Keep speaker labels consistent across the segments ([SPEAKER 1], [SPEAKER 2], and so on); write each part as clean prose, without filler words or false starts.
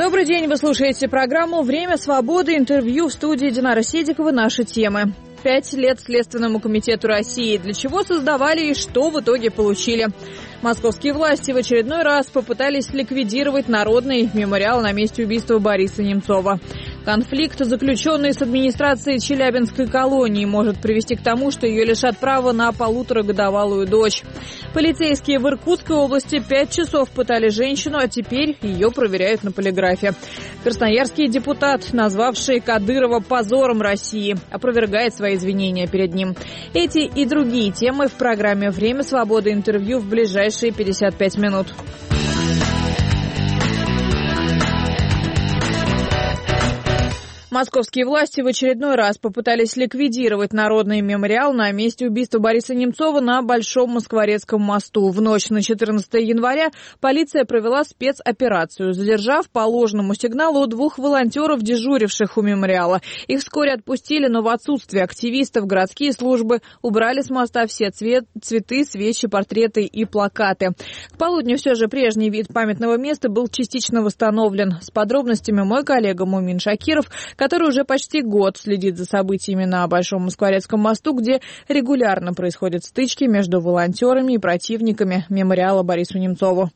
[SPEAKER 1] Добрый день, вы слушаете программу «Время свободы», интервью в студии Динара Седикова. Наши темы. 5 лет Следственному комитету России. Для чего создавали и что в итоге получили? Московские власти в очередной раз попытались ликвидировать народный мемориал на месте убийства Бориса Немцова. Конфликт, заключенный с администрацией Челябинской колонии, может привести к тому, что ее лишат права на 1,5-годовалую дочь. Полицейские в Иркутской области 5 часов пытали женщину, а теперь ее проверяют на полиграфе. Красноярский депутат, назвавший Кадырова позором России, опровергает свои извинения перед ним. Эти и другие темы в программе «Время свободы», интервью в ближайшие 55 минут. Московские власти в очередной раз попытались ликвидировать народный мемориал на месте убийства Бориса Немцова на Большом Москворецком мосту. В ночь на 14 января полиция провела спецоперацию, задержав по ложному сигналу 2 волонтеров, дежуривших у мемориала. Их вскоре отпустили, но в отсутствие активистов городские службы убрали с моста все цветы, свечи, портреты и плакаты. К полудню все же прежний вид памятного места был частично восстановлен. С подробностями мой коллега Мумин Шакиров, который уже почти год следит за событиями на Большом Москворецком мосту, где регулярно происходят стычки между волонтерами и противниками мемориала Борису Немцову.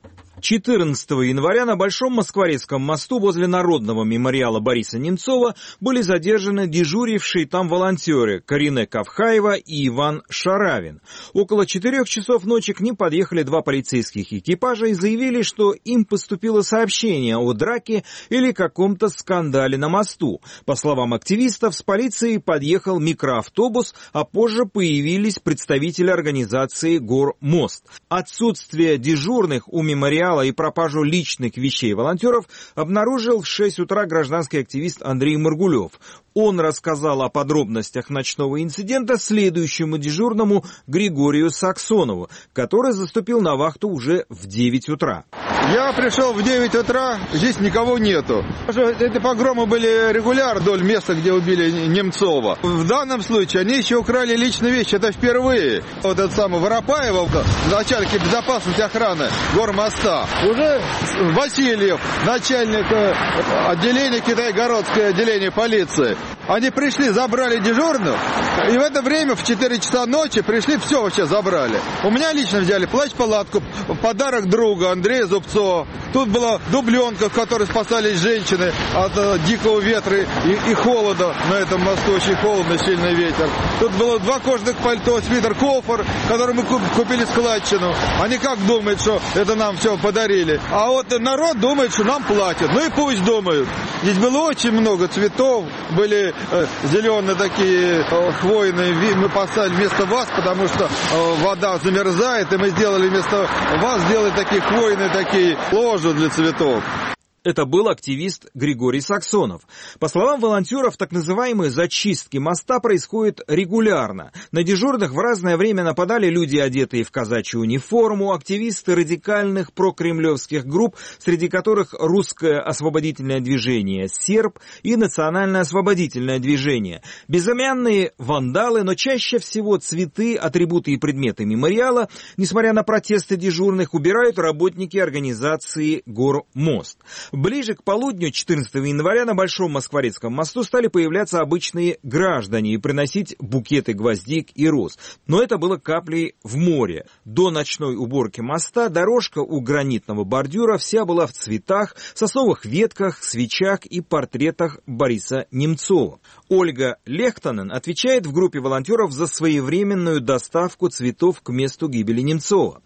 [SPEAKER 2] 14 января на Большом Москворецком мосту возле Народного мемориала Бориса Немцова были задержаны дежурившие там волонтеры Карине Кавхаева и Иван Шаравин. Около 4 часов ночи к ним подъехали 2 полицейских экипажа и заявили, что им поступило сообщение о драке или каком-то скандале на мосту. По словам активистов, с полицией подъехал микроавтобус, а позже появились представители организации «Гормост». Отсутствие дежурных у мемориала и пропажу личных вещей волонтеров обнаружил в 6 утра гражданский активист Андрей Маргулев. Он рассказал о подробностях ночного инцидента следующему дежурному Григорию Саксонову, который заступил на вахту уже в 9 утра.
[SPEAKER 3] Я пришел в 9 утра, здесь никого нету. Эти погромы были регулярно вдоль места, где убили Немцова. В данном случае они еще украли личные вещи, это впервые. Вот этот самый Воропаева, начальник безопасности охраны Гормоста, уже Васильев, начальник отделения Китайгородское отделение полиции. Они пришли, забрали дежурных, и в это время в 4 часа ночи пришли, все вообще забрали. У меня лично взяли плащ-палатку, подарок друга Андрея Зубцова. Тут была дубленка, в которой спасались женщины от дикого ветра и холода. На этом мосту очень холодно, сильный ветер. Тут было 2 кожаных пальто, свитер-кофр, который мы купили складчину. Они как думают, что это нам все подарили. А вот народ думает, что нам платят. Ну и пусть думают. Здесь было очень много цветов, были зеленые такие хвойные, мы поставили вместо ваз, потому что вода замерзает, и мы сделали вместо ваз, сделали такие хвойные такие ложи для цветов.
[SPEAKER 2] Это был активист Григорий Саксонов. По словам волонтеров, так называемые зачистки моста происходят регулярно. На дежурных в разное время нападали люди, одетые в казачью униформу, активисты радикальных прокремлевских групп, среди которых Русское освободительное движение «Серб» и Национальное освободительное движение. Безымянные вандалы, но чаще всего цветы, атрибуты и предметы мемориала, несмотря на протесты дежурных, убирают работники организации «Гормост». Ближе к полудню 14 января на Большом Москворецком мосту стали появляться обычные граждане и приносить букеты гвоздик и роз. Но это было каплей в море. До ночной уборки моста дорожка у гранитного бордюра вся была в цветах, сосновых ветках, свечах и портретах Бориса Немцова. Ольга Лехтонен отвечает в группе волонтеров за своевременную доставку цветов к месту гибели Немцова.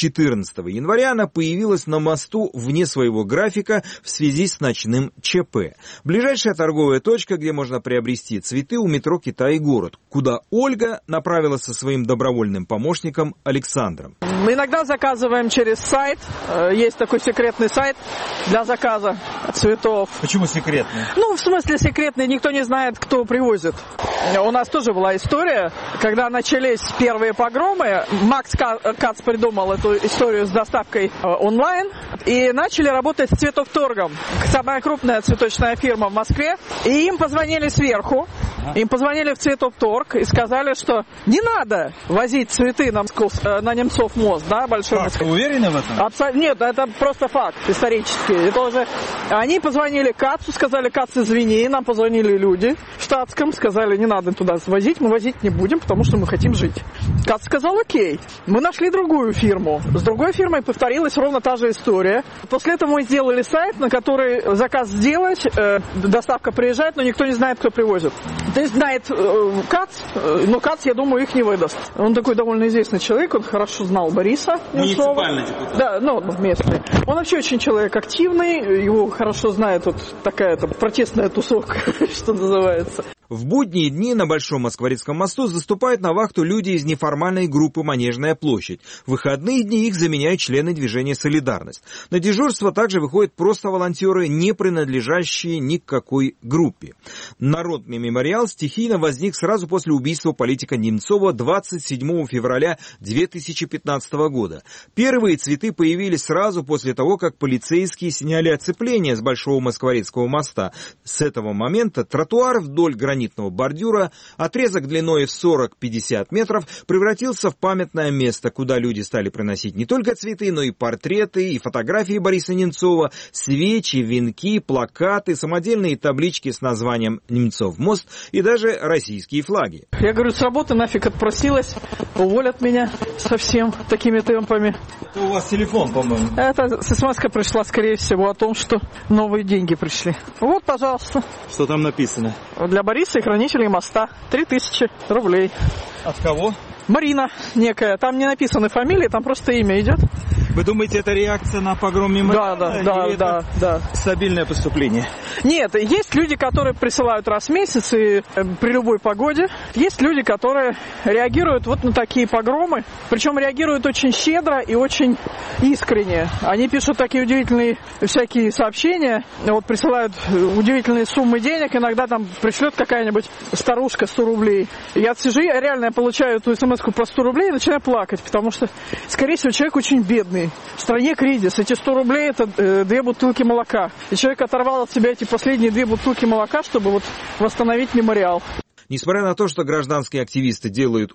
[SPEAKER 2] 14 января она появилась на мосту вне своего графика в связи с ночным ЧП. Ближайшая торговая точка, где можно приобрести цветы, у метро «Китай-город», куда Ольга направилась со своим добровольным помощником Александром.
[SPEAKER 4] Мы иногда заказываем через сайт. Есть такой секретный сайт для заказа цветов.
[SPEAKER 2] Почему секретный?
[SPEAKER 4] Ну, в смысле секретный, никто не знает, кто привозит. У нас тоже была история, когда начались первые погромы. Макс Кац придумал эту историю с доставкой онлайн. И начали работать с цветовторгом. Самая крупная цветочная фирма в Москве. И им позвонили сверху Им позвонили в Цветоптторг и сказали, что не надо возить цветы на Немцов мост, да, большой.
[SPEAKER 2] Вы уверены в этом?
[SPEAKER 4] Нет, это просто факт исторический. Это уже... Они позвонили Кацу, сказали: Кац, извини, нам позвонили люди в штатском, сказали: не надо туда возить, мы возить не будем, потому что мы хотим жить. Кац сказал: окей. Мы нашли другую фирму. С другой фирмой повторилась ровно та же история. После этого мы сделали сайт, на который заказ сделать, доставка приезжает, но никто не знает, кто привозит. То есть знает Кац, но Кац, я думаю, их не выдаст. Он такой довольно известный человек, он хорошо знал Бориса Немцова.
[SPEAKER 2] Муниципальный депутат.
[SPEAKER 4] Да, местный. Он вообще очень человек активный, его хорошо знает вот такая-то протестная тусовка, что называется.
[SPEAKER 2] В будние дни на Большом Москворецком мосту заступают на вахту люди из неформальной группы «Манежная площадь». В выходные дни их заменяют члены движения «Солидарность». На дежурство также выходят просто волонтеры, не принадлежащие ни к какой группе. Народный мемориал стихийно возник сразу после убийства политика Немцова 27 февраля 2015 года. Первые цветы появились сразу после того, как полицейские сняли оцепление с Большого Москворецкого моста. С этого момента тротуар вдоль границного бордюра, отрезок длиной в 40-50 метров, превратился в памятное место, куда люди стали приносить не только цветы, но и портреты, и фотографии Бориса Немцова, свечи, венки, плакаты, самодельные таблички с названием «Немцов мост» и даже российские флаги.
[SPEAKER 4] Я говорю, с работы нафиг отпросилась, уволят меня совсем такими темпами.
[SPEAKER 2] Это у вас телефон, по-моему.
[SPEAKER 4] Это смс-ка пришла, скорее всего, о том, что новые деньги пришли. Вот, пожалуйста.
[SPEAKER 2] Что там написано?
[SPEAKER 4] Для Бориса и хранителей моста 3000 рублей.
[SPEAKER 2] От кого?
[SPEAKER 4] Марина некая. Там не написаны фамилии, там просто имя идет.
[SPEAKER 2] Вы думаете, это реакция на погром мемориала?
[SPEAKER 4] Да.
[SPEAKER 2] Стабильное поступление?
[SPEAKER 4] Нет, есть люди, которые присылают раз в месяц и при любой погоде. Есть люди, которые реагируют вот на такие погромы. Причем реагируют очень щедро и очень искренне. Они пишут такие удивительные всякие сообщения. Вот присылают удивительные суммы денег. Иногда там пришлет какая-нибудь старушка 100 рублей. Я сижу, я реально получаю эту смс-ку по 100 рублей и начинаю плакать. Потому что, скорее всего, человек очень бедный. В стране кризис. Эти 100 рублей – это 2 бутылки молока. И человек оторвал от себя эти последние 2 бутылки молока, чтобы вот восстановить мемориал.
[SPEAKER 2] Несмотря на то, что гражданские активисты делают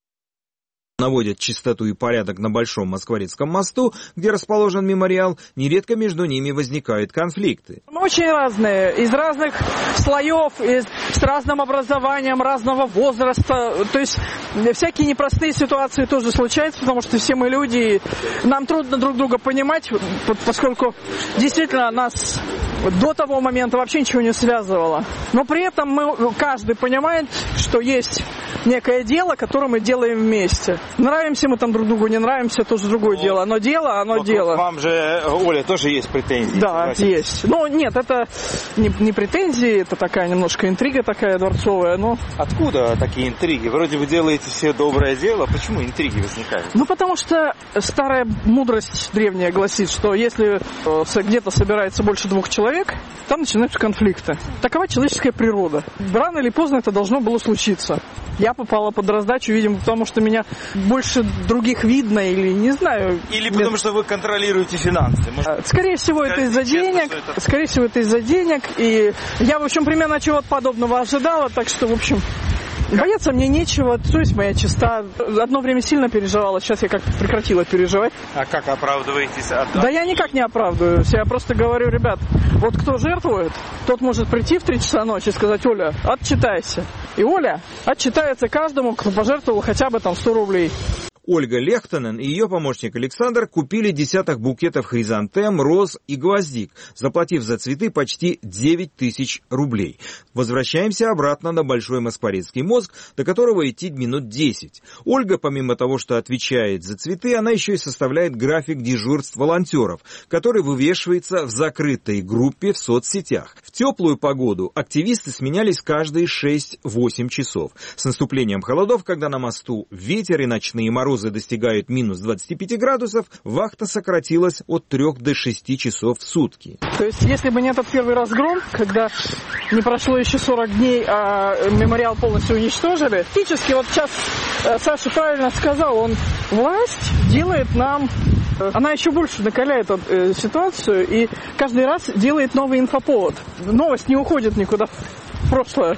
[SPEAKER 2] наводят чистоту и порядок на Большом Москворецком мосту, где расположен мемориал, нередко между ними возникают конфликты.
[SPEAKER 4] Очень разные, из разных слоев, с разным образованием, разного возраста. То есть всякие непростые ситуации тоже случаются, потому что все мы люди, нам трудно друг друга понимать, поскольку действительно нас до того момента вообще ничего не связывало. Но при этом каждый понимает, что есть некое дело, которое мы делаем вместе. Нравимся мы там друг другу, не нравимся, тоже другое дело. Но дело, оно дело.
[SPEAKER 2] Вам же, Оля, тоже есть претензии?
[SPEAKER 4] Да, есть. Но нет, это не претензии, это такая немножко интрига такая дворцовая. Но...
[SPEAKER 2] Откуда такие интриги? Вроде вы делаете все доброе дело. Почему интриги возникают?
[SPEAKER 4] Ну, потому что старая мудрость древняя гласит, что если где-то собирается больше 2 человек, там начинаются конфликты. Такова человеческая природа. Рано или поздно это должно было случиться. Я попала под раздачу, видимо, потому что меня больше других видно, или не знаю.
[SPEAKER 2] Или потому что вы контролируете финансы.
[SPEAKER 4] Скорее всего, это из-за денег. Скорее всего, это из-за денег. И я, в общем, примерно чего-то подобного ожидала, так что, в общем... Бояться мне нечего, совесть моя чиста. Одно время сильно переживала, сейчас я как-то прекратила переживать.
[SPEAKER 2] А как оправдываетесь?
[SPEAKER 4] Да я никак не оправдываюсь. Я просто говорю, ребят, вот кто жертвует, тот может прийти в 3 часа ночи и сказать: Оля, отчитайся. И Оля отчитается каждому, кто пожертвовал хотя бы там 100 рублей.
[SPEAKER 2] Ольга Лехтонен и ее помощник Александр купили десяток букетов хризантем, роз и гвоздик, заплатив за цветы почти 9000 рублей. Возвращаемся обратно на Большой Москворецкий мост, до которого идти минут 10. Ольга, помимо того, что отвечает за цветы, она еще и составляет график дежурств волонтеров, который вывешивается в закрытой группе в соцсетях. В теплую погоду активисты сменялись каждые 6-8 часов. С наступлением холодов, когда на мосту ветер и ночные морозы достигают минус 25 градусов, вахта сократилась от 3 до 6 часов в сутки.
[SPEAKER 4] То есть, если бы не этот первый разгром, когда не прошло еще 40 дней, а мемориал полностью уничтожили, фактически, вот сейчас Саша правильно сказал, власть делает нам, она еще больше накаляет ситуацию и каждый раз делает новый инфоповод. Новость не уходит никуда в прошлое.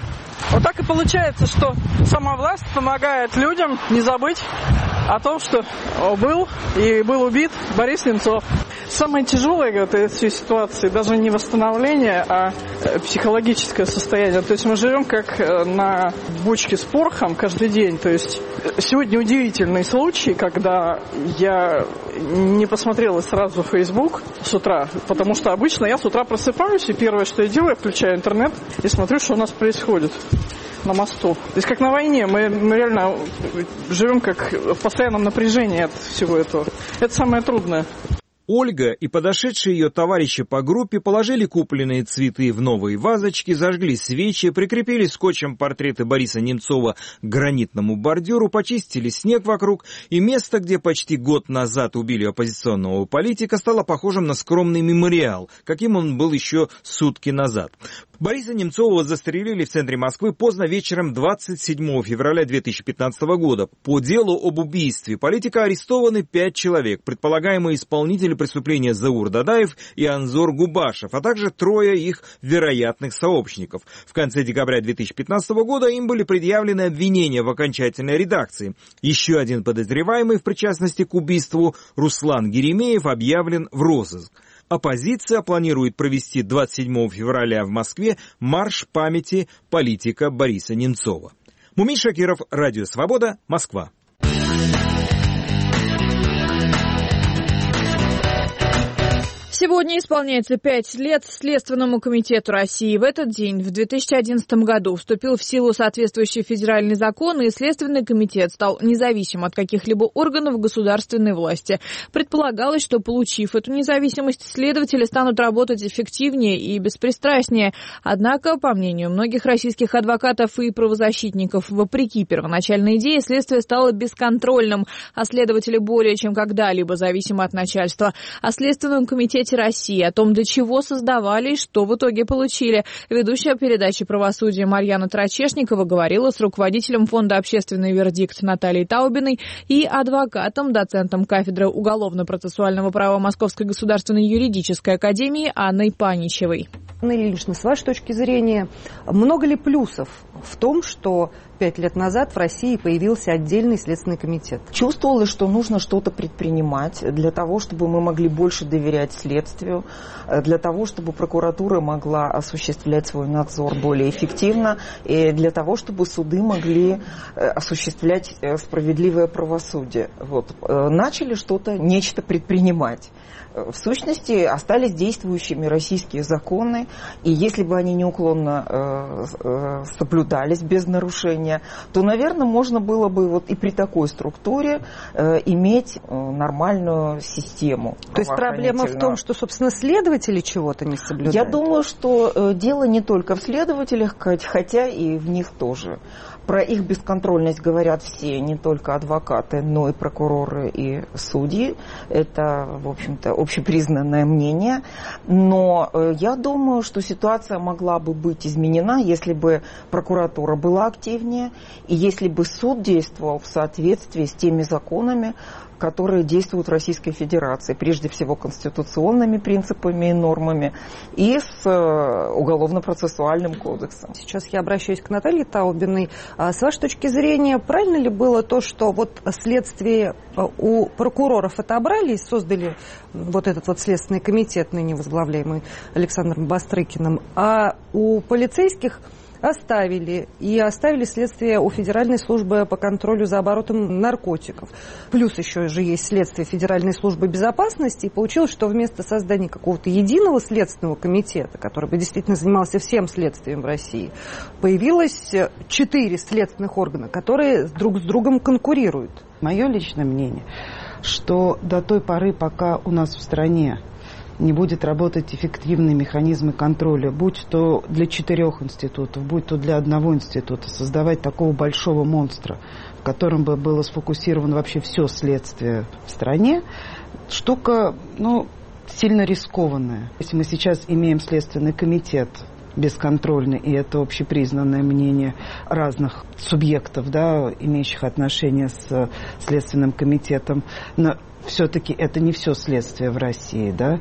[SPEAKER 4] Вот так и получается, что сама власть помогает людям не забыть о том, что был убит Борис Немцов. Самое тяжелое в этой всей ситуации даже не восстановление, а психологическое состояние. То есть мы живем как на бочке с порохом каждый день. То есть сегодня удивительный случай, когда я не посмотрела сразу в Facebook с утра, потому что обычно я с утра просыпаюсь, и первое, что я делаю, я включаю интернет и смотрю, что у нас происходит на мосту. То есть как на войне, мы реально живем как в постоянном напряжении от всего этого. Это самое трудное.
[SPEAKER 2] Ольга и подошедшие ее товарищи по группе положили купленные цветы в новые вазочки, зажгли свечи, прикрепили скотчем портреты Бориса Немцова к гранитному бордюру, почистили снег вокруг, и место, где почти год назад убили оппозиционного политика, стало похожим на скромный мемориал, каким он был еще сутки назад. Бориса Немцова застрелили в центре Москвы поздно вечером 27 февраля 2015 года. По делу об убийстве политика арестованы 5 человек, предполагаемые исполнители преступления Заур Дадаев и Анзор Губашев, а также 3 их вероятных сообщников. В конце декабря 2015 года им были предъявлены обвинения в окончательной редакции. Еще один подозреваемый в причастности к убийству, Руслан Геремеев, объявлен в розыск. Оппозиция планирует провести 27 февраля в Москве марш памяти политика Бориса Немцова. Мумин Шакиров, Радио Свобода, Москва.
[SPEAKER 1] Сегодня исполняется 5 лет Следственному комитету России. В этот день, в 2011 году, вступил в силу соответствующий федеральный закон, и Следственный комитет стал независим от каких-либо органов государственной власти. Предполагалось, что, получив эту независимость, следователи станут работать эффективнее и беспристрастнее. Однако, по мнению многих российских адвокатов и правозащитников, вопреки первоначальной идее, следствие стало бесконтрольным, а следователи более чем когда-либо зависимы от начальства. О Следственном комитете России, о том, для чего создавали и что в итоге получили. Ведущая передачи «Правосудие» Марьяна Трачешникова говорила с руководителем фонда «Общественный вердикт» Натальей Таубиной и адвокатом, доцентом кафедры уголовно-процессуального права Московской государственной юридической академии Анной Паничевой.
[SPEAKER 5] Анна Ильинична, с вашей точки зрения, много ли плюсов в том, что 5 лет назад в России появился отдельный Следственный комитет?
[SPEAKER 6] Чувствовалось, что нужно что-то предпринимать для того, чтобы мы могли больше доверять следствию, для того, чтобы прокуратура могла осуществлять свой надзор более эффективно, и для того, чтобы суды могли осуществлять справедливое правосудие. Начали нечто предпринимать. В сущности, остались действующими российские законы, и если бы они неуклонно соблюдались без нарушения, то, наверное, можно было бы и при такой структуре иметь нормальную систему.
[SPEAKER 5] То есть проблема в том, что, собственно, следователи чего-то не соблюдают?
[SPEAKER 6] Я думаю, что дело не только в следователях, хотя и в них тоже. Про их бесконтрольность говорят все, не только адвокаты, но и прокуроры и судьи. Это, в общем-то, общепризнанное мнение. Но я думаю, что ситуация могла бы быть изменена, если бы прокуратура была активнее, и если бы суд действовал в соответствии с теми законами, которые действуют в Российской Федерации, прежде всего конституционными принципами и нормами, и с Уголовно-процессуальным кодексом.
[SPEAKER 5] Сейчас я обращаюсь к Наталье Таубиной. С вашей точки зрения, правильно ли было то, что следствие у прокуроров отобрали и создали этот Следственный комитет, ныне возглавляемый Александром Бастрыкиным, а у полицейских оставили следствие у Федеральной службы по контролю за оборотом наркотиков. Плюс еще же есть следствие Федеральной службы безопасности. И получилось, что вместо создания какого-то единого следственного комитета, который бы действительно занимался всем следствием в России, появилось 4 следственных органа, которые друг с другом конкурируют.
[SPEAKER 7] Мое личное мнение, что до той поры, пока у нас в стране не будет работать эффективные механизмы контроля, будь то для 4 институтов, будь то для 1 института, создавать такого большого монстра, в котором бы было сфокусировано вообще все следствие в стране, штука, сильно рискованная. Если мы сейчас имеем Следственный комитет бесконтрольный, и это общепризнанное мнение разных субъектов, имеющих отношение с Следственным комитетом, все-таки это не все следствие в России, да?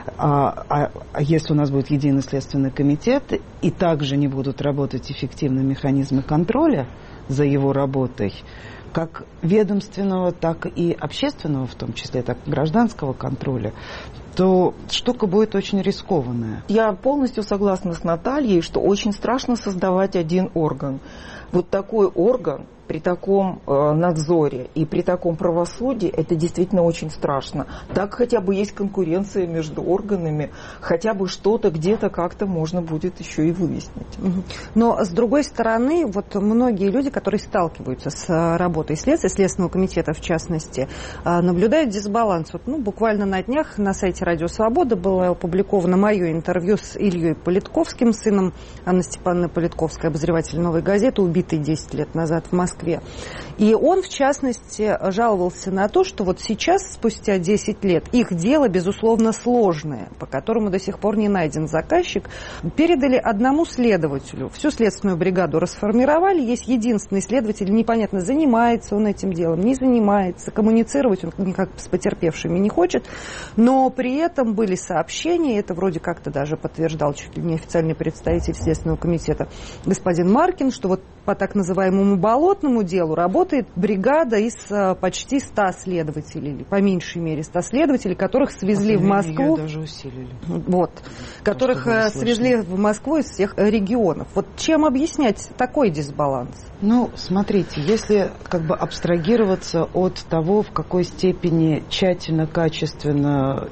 [SPEAKER 7] А если у нас будет единый следственный комитет, и также не будут работать эффективные механизмы контроля за его работой, как ведомственного, так и общественного, в том числе, так и гражданского контроля, то штука будет очень рискованная.
[SPEAKER 6] Я полностью согласна с Натальей, что очень страшно создавать один орган. Вот такой орган при таком надзоре и при таком правосудии, это действительно очень страшно. Так хотя бы есть конкуренция между органами, хотя бы что-то где-то как-то можно будет еще и выяснить.
[SPEAKER 5] Но, с другой стороны, вот многие люди, которые сталкиваются с работой Следственного комитета, в частности, наблюдают дисбаланс. Вот, буквально на днях на сайте «Радио Свобода» было опубликовано мое интервью с Ильей Политковским, сыном Анны Степановны Политковской, обозреватель «Новой газеты», убитый 10 лет назад в Москве. И он, в частности, жаловался на то, что вот сейчас, спустя 10 лет, их дело, безусловно, сложное, по которому до сих пор не найден заказчик, передали одному следователю. Всю следственную бригаду расформировали, есть единственный следователь, непонятно, занимается он этим делом, не занимается, коммуницировать он никак с потерпевшими не хочет, но при этом были сообщения, это вроде как-то даже подтверждал чуть ли не официальный представитель Следственного комитета господин Маркин, что вот по так называемому болотному делу работает бригада из почти 100 следователей, или по меньшей мере 100 следователей, которых свезли в Москву.
[SPEAKER 7] Даже усилили.
[SPEAKER 5] Вот, которых свезли в Москву из всех регионов. Вот чем объяснять такой дисбаланс?
[SPEAKER 7] Смотрите, если абстрагироваться от того, в какой степени тщательно, качественно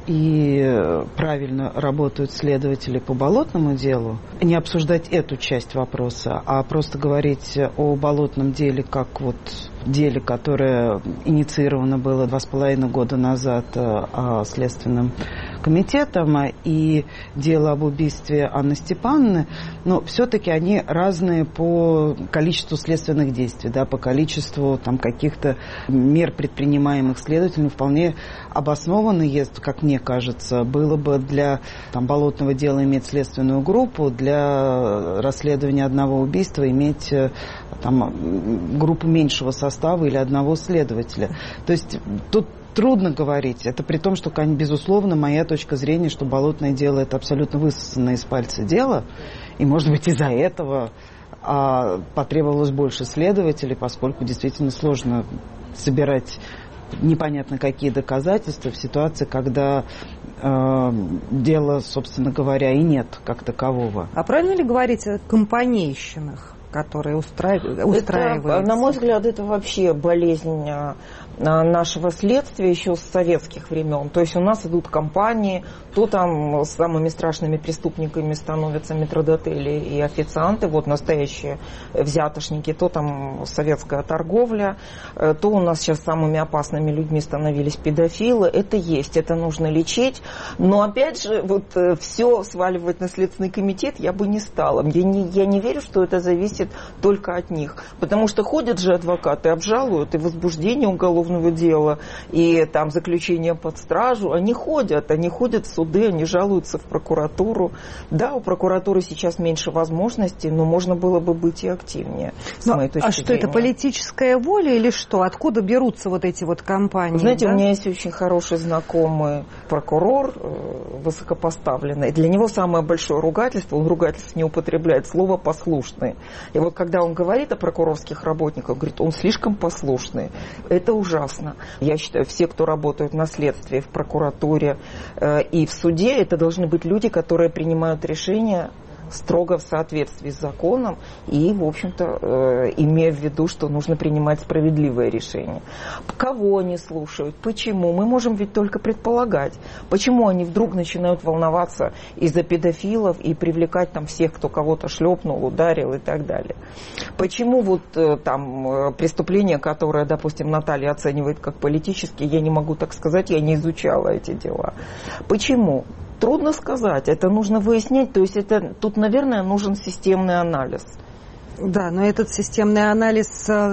[SPEAKER 7] и правильно работают следователи по болотному делу, не обсуждать эту часть вопроса, а просто говорить о болотном деле как деле, которое инициировано было 2,5 года назад Следственным комитетом, и дело об убийстве Анны Степановны, но все-таки они разные по количеству следственных действий, по количеству каких-то мер, предпринимаемых следователями, вполне обоснованно, как мне кажется, было бы для болотного дела иметь следственную группу, для расследования одного убийства иметь группу меньшего состава или одного следователя. То есть тут трудно говорить. Это при том, что, безусловно, моя точка зрения, что болотное дело – это абсолютно высосанное из пальца дело. И, может быть, из-за этого потребовалось больше следователей, поскольку действительно сложно собирать непонятно какие доказательства в ситуации, когда дела, собственно говоря, и нет как такового.
[SPEAKER 5] А правильно ли говорить о компанейщинах, которые устраиваются?
[SPEAKER 6] На мой взгляд, это вообще болезнь нашего следствия еще с советских времен. То есть у нас идут кампании, то там самыми страшными преступниками становятся метрдотели и официанты, настоящие взятошники, то там советская торговля, то у нас сейчас самыми опасными людьми становились педофилы. Это есть, это нужно лечить. Но опять же, все сваливать на Следственный комитет я бы не стала. Я не верю, что это зависит только от них. Потому что ходят же адвокаты, обжалуют, и возбуждение уголовного дела, и там заключение под стражу. Они ходят в суды, они жалуются в прокуратуру. Да, у прокуратуры сейчас меньше возможностей, но можно было бы быть и активнее, с моей точки зрения.
[SPEAKER 5] Что это, политическая воля или что? Откуда берутся эти компании?
[SPEAKER 6] Знаете, у меня есть очень хороший знакомый прокурор, высокопоставленный. Для него самое большое ругательство, он ругательство не употребляет, слово «послушный». И когда он говорит о прокурорских работниках, говорит, он слишком послушный. Это ужасно. Я считаю, все, кто работают на следствии, в прокуратуре и в суде, это должны быть люди, которые принимают решения строго в соответствии с законом и, в общем-то, имея в виду, что нужно принимать справедливое решение. Кого они слушают? Почему? Мы можем ведь только предполагать. Почему они вдруг начинают волноваться из-за педофилов и привлекать всех, кто кого-то шлепнул, ударил и так далее? Почему преступления, которые, допустим, Наталья оценивает как политические, я не могу так сказать, я не изучала эти дела. Почему? Трудно сказать, это нужно выяснять, то есть тут, наверное, нужен системный анализ.
[SPEAKER 5] Да, но этот системный анализ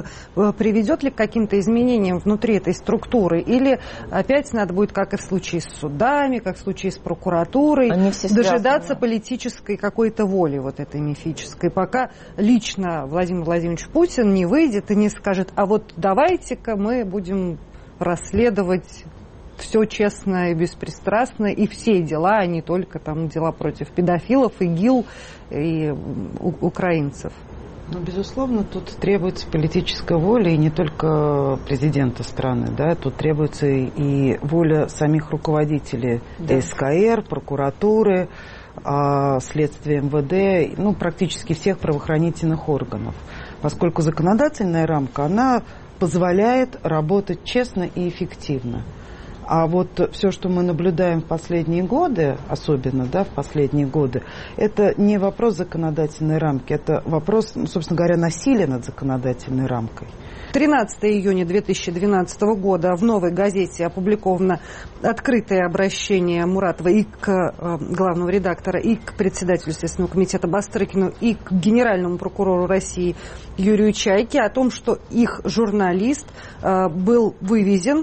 [SPEAKER 5] приведет ли к каким-то изменениям внутри этой структуры? Или опять надо будет, как и в случае с судами, как в случае с прокуратурой, дожидаться политической какой-то воли этой мифической, пока лично Владимир Владимирович Путин не выйдет и не скажет, давайте-ка мы будем расследовать все честно и беспристрастно, и все дела, а не только там дела против педофилов, ИГИЛ и украинцев.
[SPEAKER 7] Ну, безусловно, тут требуется политическая воля, и не только президента страны, да, тут требуется и воля самих руководителей СКР, прокуратуры, следствия МВД, ну, практически всех правоохранительных органов, поскольку законодательная рамка, она позволяет работать честно и эффективно. А вот все, что мы наблюдаем в последние годы, особенно, да, в последние годы, это не вопрос законодательной рамки, это вопрос, собственно говоря, насилия над законодательной рамкой.
[SPEAKER 5] 13 июня 2012 года в «Новой газете» опубликовано открытое обращение Муратова и к главному редактору, и к председателю Следственного комитета Бастрыкину, и к генеральному прокурору России Юрию Чайке о том, что их журналист был вывезен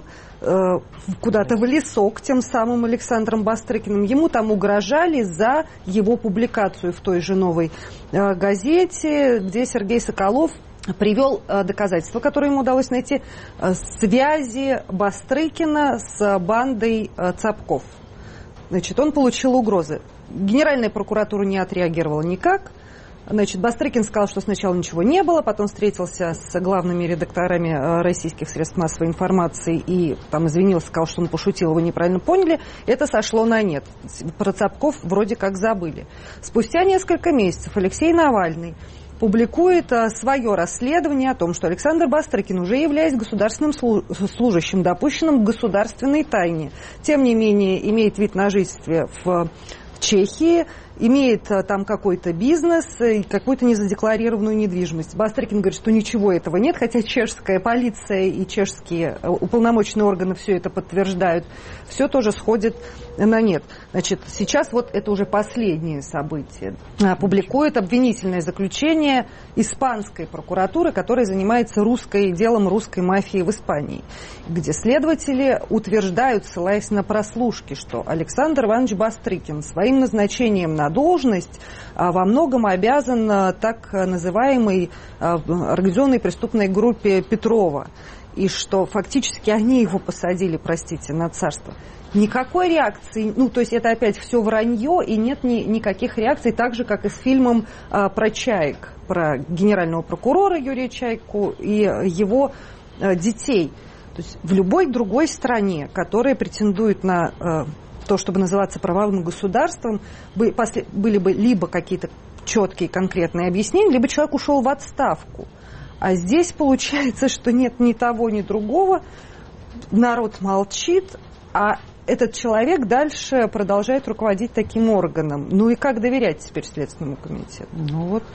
[SPEAKER 5] куда-то в лесок тем самым Александром Бастрыкиным. Ему там угрожали за его публикацию в той же «Новой газете», где Сергей Соколов привел доказательства, которые ему удалось найти, связи Бастрыкина с бандой Цапков. Значит, он получил угрозы. Генеральная прокуратура не отреагировала никак. Значит, Бастрыкин сказал, что сначала ничего не было, потом встретился с главными редакторами российских средств массовой информации и там извинился, сказал, что он пошутил, его неправильно поняли. Это сошло на нет. Про Цапков вроде как забыли. Спустя несколько месяцев Алексей Навальный публикует свое расследование о том, что Александр Бастрыкин, уже являясь государственным служащим, допущенным к государственной тайне, тем не менее имеет вид на жительство в Чехии, имеет там какой-то бизнес и какую-то незадекларированную недвижимость. Бастрыкин говорит, что ничего этого нет, хотя чешская полиция и чешские уполномоченные органы все это подтверждают. Все тоже сходит на нет. Значит, сейчас вот это уже последнее событие. Публикует обвинительное заключение испанской прокуратуры, которая занимается делом русской мафии в Испании, где следователи утверждают, ссылаясь на прослушки, что Александр Иванович Бастрыкин своим назначением на должность во многом обязан так называемой организованной преступной группе Петрова, и что фактически они его посадили, простите, на царство. Никакой реакции, ну, то есть это опять все вранье, и нет никаких реакций, так же, как и с фильмом про Чаек, про генерального прокурора Юрия Чайку и его детей. То есть в любой другой стране, которая претендует на то, чтобы называться правовым государством, были бы либо какие-то четкие конкретные объяснения, либо человек ушел в отставку. А здесь получается, что нет ни того, ни другого, народ молчит, а этот человек дальше продолжает руководить таким органом. Ну и как доверять теперь Следственному комитету?
[SPEAKER 7] Ну вот,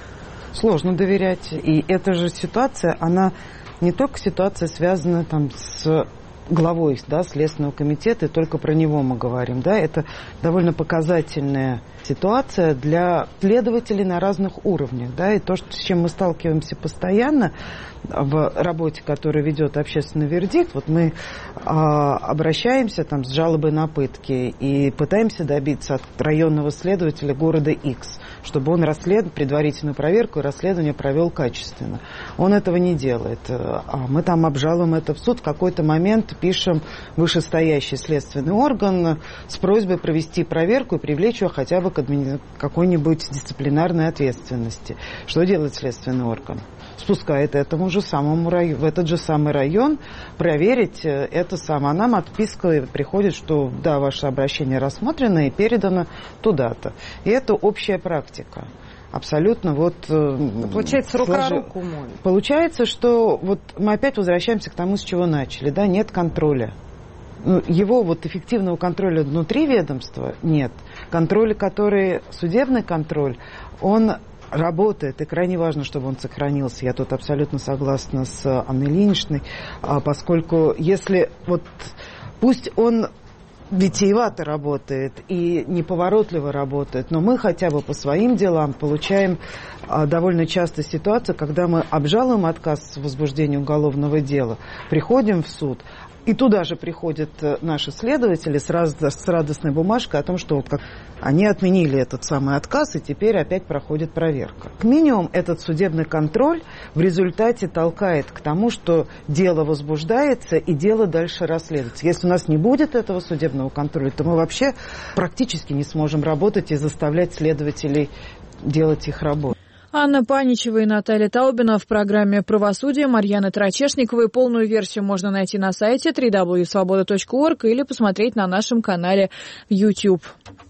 [SPEAKER 7] сложно доверять. И эта же ситуация, она не только ситуация связана там с главой, да, Следственного комитета, и только про него мы говорим, да, это довольно показательная ситуация для следователей на разных уровнях, да, и то, с чем мы сталкиваемся постоянно в работе, которую ведет общественный вердикт, вот мы обращаемся там с жалобой на пытки и пытаемся добиться от районного следователя города X, чтобы он предварительную проверку и расследование провел качественно. Он этого не делает. А мы там обжалуем это в суд, в какой-то момент пишем вышестоящий следственный орган с просьбой провести проверку и привлечь его хотя бы к какой-нибудь дисциплинарной ответственности. Что делает следственный орган? Спускает этому же самому в этот же самый район проверить это самое. А нам отписка приходит, что да, ваше обращение рассмотрено и передано туда-то. И это общая практика. Абсолютно вот...
[SPEAKER 5] Получается, рука руку моет.
[SPEAKER 7] Получается, что вот мы опять возвращаемся к тому, с чего начали. Да, нет контроля. Его вот эффективного контроля внутри ведомства нет. Судебный контроль, он работает, и крайне важно, чтобы он сохранился. Я тут абсолютно согласна с Анной Ильиничной, поскольку если вот пусть он витиевато работает и неповоротливо работает, но мы хотя бы по своим делам получаем довольно часто ситуацию, когда мы обжалуем отказ в возбуждении уголовного дела, приходим в суд, И туда же приходят наши следователи с радостной бумажкой о том, что вот как они отменили этот самый отказ, и теперь опять проходит проверка. Как минимум, этот судебный контроль в результате толкает к тому, что дело возбуждается и дело дальше расследуется. Если у нас не будет этого судебного контроля, то мы вообще практически не сможем работать и заставлять следователей делать их работу.
[SPEAKER 1] Анна Паничева и Наталья Таубина в программе «Правосудие», Марьяна Тарачешникова. И полную версию можно найти на сайте www.svoboda.org или посмотреть на нашем канале в YouTube.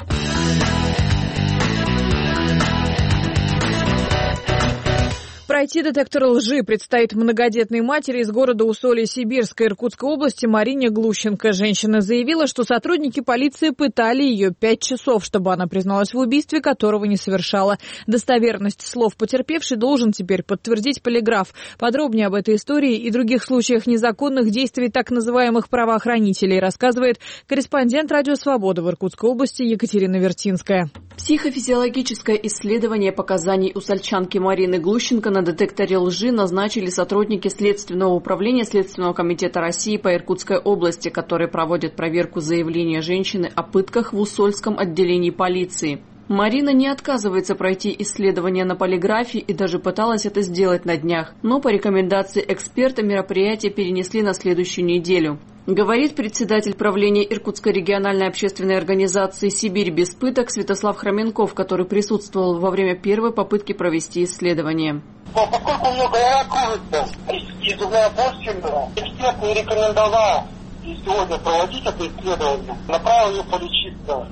[SPEAKER 1] Пройти детектор лжи предстоит многодетной матери из города Усолье-Сибирской Иркутской области Марине Глущенко. Женщина заявила, что сотрудники полиции пытали ее 5 часов, чтобы она призналась в убийстве, которого не совершала. Достоверность слов потерпевшей должен теперь подтвердить полиграф. Подробнее об этой истории и других случаях незаконных действий так называемых правоохранителей рассказывает корреспондент «Радио Свобода» в Иркутской области Екатерина Вертинская.
[SPEAKER 8] Психофизиологическое исследование показаний усольчанки Марины Глущенко на детекторе лжи назначили сотрудники Следственного управления Следственного комитета России по Иркутской области, которые проводят проверку заявления женщины о пытках в Усольском отделении полиции. Марина не отказывается пройти исследование на полиграфе и даже пыталась это сделать на днях, но по рекомендации эксперта мероприятие перенесли на следующую неделю. Говорит председатель правления Иркутской региональной общественной организации «Сибирь без пыток» Святослав Хроменков, который присутствовал во время первой попытки провести исследование.
[SPEAKER 9] Поскольку у нее голова кружится и зубная боль сильная, эксперт не рекомендовал сегодня проводить это исследование, направил ее полечиться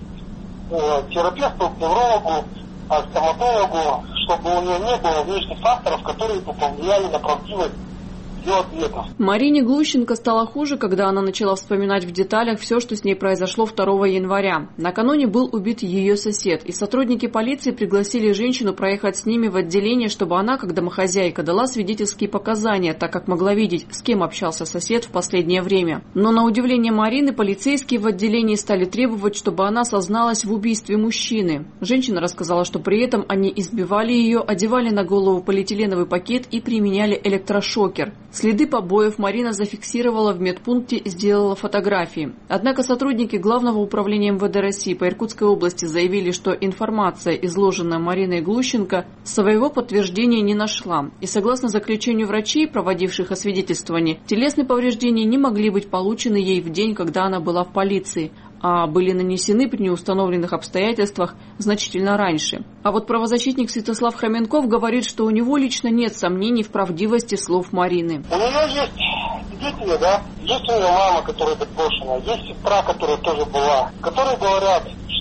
[SPEAKER 9] терапевту, неврологу, стоматологу, чтобы у нее не было внешних факторов, которые бы повлияли на правдивость ее ответов.
[SPEAKER 8] Марине Глущенко стало хуже, когда она начала вспоминать в деталях все, что с ней произошло 2 января. Накануне был убит ее сосед, и сотрудники полиции пригласили женщину проехать с ними в отделение, чтобы она, как домохозяйка, дала свидетельские показания, так как могла видеть, с кем общался сосед в последнее время. Но на удивление Марины, полицейские в отделении стали требовать, чтобы она созналась в убийстве мужчины. Женщина рассказала, что при этом они избивали ее, одевали на голову полиэтиленовый пакет и применяли электрошокер. Следы побоев Марина зафиксировала в медпункте и сделала фотографии. Однако сотрудники Главного управления МВД России по Иркутской области заявили, что информация, изложенная Мариной Глущенко, своего подтверждения не нашла. И согласно заключению врачей, проводивших освидетельствование, телесные повреждения не могли быть получены ей в день, когда она была в полиции, а были нанесены при неустановленных обстоятельствах значительно раньше. А вот правозащитник Святослав Хроменков говорит, что у него лично нет сомнений в правдивости слов Марины.
[SPEAKER 9] У нее есть свидетели, да? Есть у нее мама, которая допрошена, есть сестра, которая тоже была, которые говорят,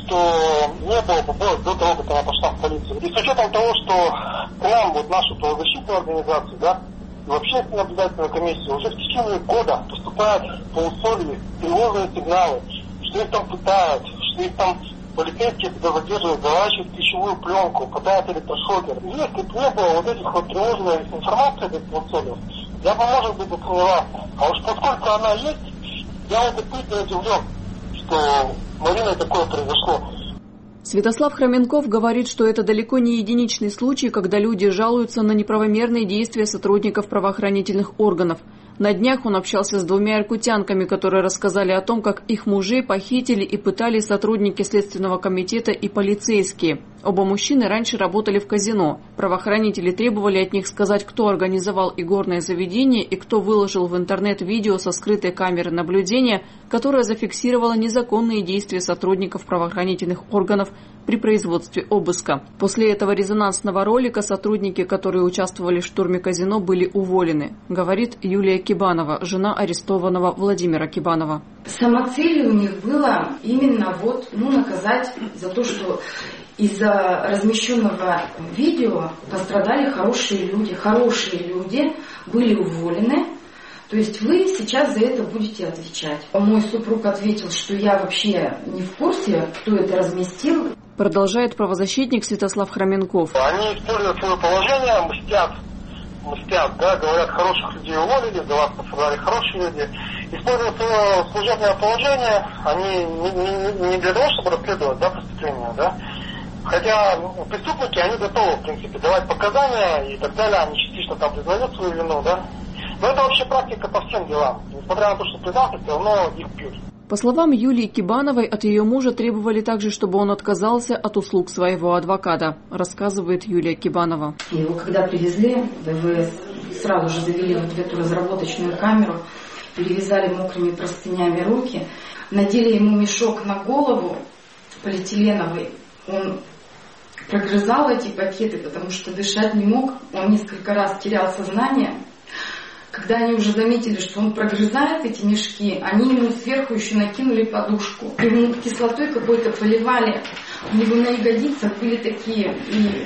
[SPEAKER 9] что не было побоев до того, как она пошла в полицию. И с учетом того, что к нам, вот нашу правозащитную организацию, да, и вообще наблюдательную комиссию, уже в течение года поступают по Усолью тревожные сигналы, что их там пытают, что их там полицейские туда задерживают, заворачивают пищевую пленку, пытают электрошокер. Если бы не было вот этих вот тревожной информации об Усолью, я бы, может быть, засомневался. А уж поскольку она есть, я вот действительно удивлен, что Мариной такое произошло.
[SPEAKER 8] Святослав Хроменков говорит, что это далеко не единичный случай, когда люди жалуются на неправомерные действия сотрудников правоохранительных органов. На днях он общался с 2 иркутянками, которые рассказали о том, как их мужей похитили и пытали сотрудники Следственного комитета и полицейские. Оба мужчины раньше работали в казино. Правоохранители требовали от них сказать, кто организовал игорное заведение и кто выложил в интернет видео со скрытой камеры наблюдения, которая зафиксировала незаконные действия сотрудников правоохранительных органов при производстве обыска. После этого резонансного ролика сотрудники, которые участвовали в штурме казино, были уволены, говорит Юлия Кибанова, жена арестованного Владимира Кибанова.
[SPEAKER 10] Самоцелью у них было именно наказать за то, что из-за размещенного видео пострадали хорошие люди. Хорошие люди были уволены. То есть вы сейчас за это будете отвечать. Мой супруг ответил, что я вообще не в курсе, кто это разместил.
[SPEAKER 8] Продолжает правозащитник Святослав Хроменков.
[SPEAKER 9] Они используют свое положение, мстят, да, говорят, хороших людей уволили, за вас пострадали хорошие люди. Используя свое служебное положение, они не для того, чтобы расследовать, да, преступления, да. Хотя преступники, они готовы, в принципе, давать показания и так далее, они частично там признают свою вину, да. Но это вообще практика по всем делам. Несмотря на то, что предатель, все равно их бьют.
[SPEAKER 8] По словам Юлии Кибановой, от ее мужа требовали также, чтобы он отказался от услуг своего адвоката, рассказывает Юлия Кибанова.
[SPEAKER 10] Его когда привезли в ВВС, сразу же завели в эту разработочную камеру, перевязали мокрыми простынями руки, надели ему мешок на голову полиэтиленовый. Он прогрызал эти пакеты, потому что дышать не мог. Он несколько раз терял сознание. Когда они уже заметили, что он прогрызает эти мешки, они ему сверху еще накинули подушку. Ему кислотой какой-то поливали. У него на ягодицах были такие,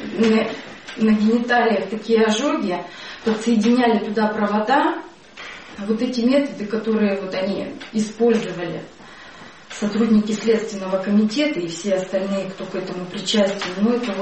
[SPEAKER 10] и на гениталиях такие ожоги. Подсоединяли туда провода. Вот эти методы, которые вот они использовали, сотрудники Следственного комитета и все остальные, кто к этому причастен,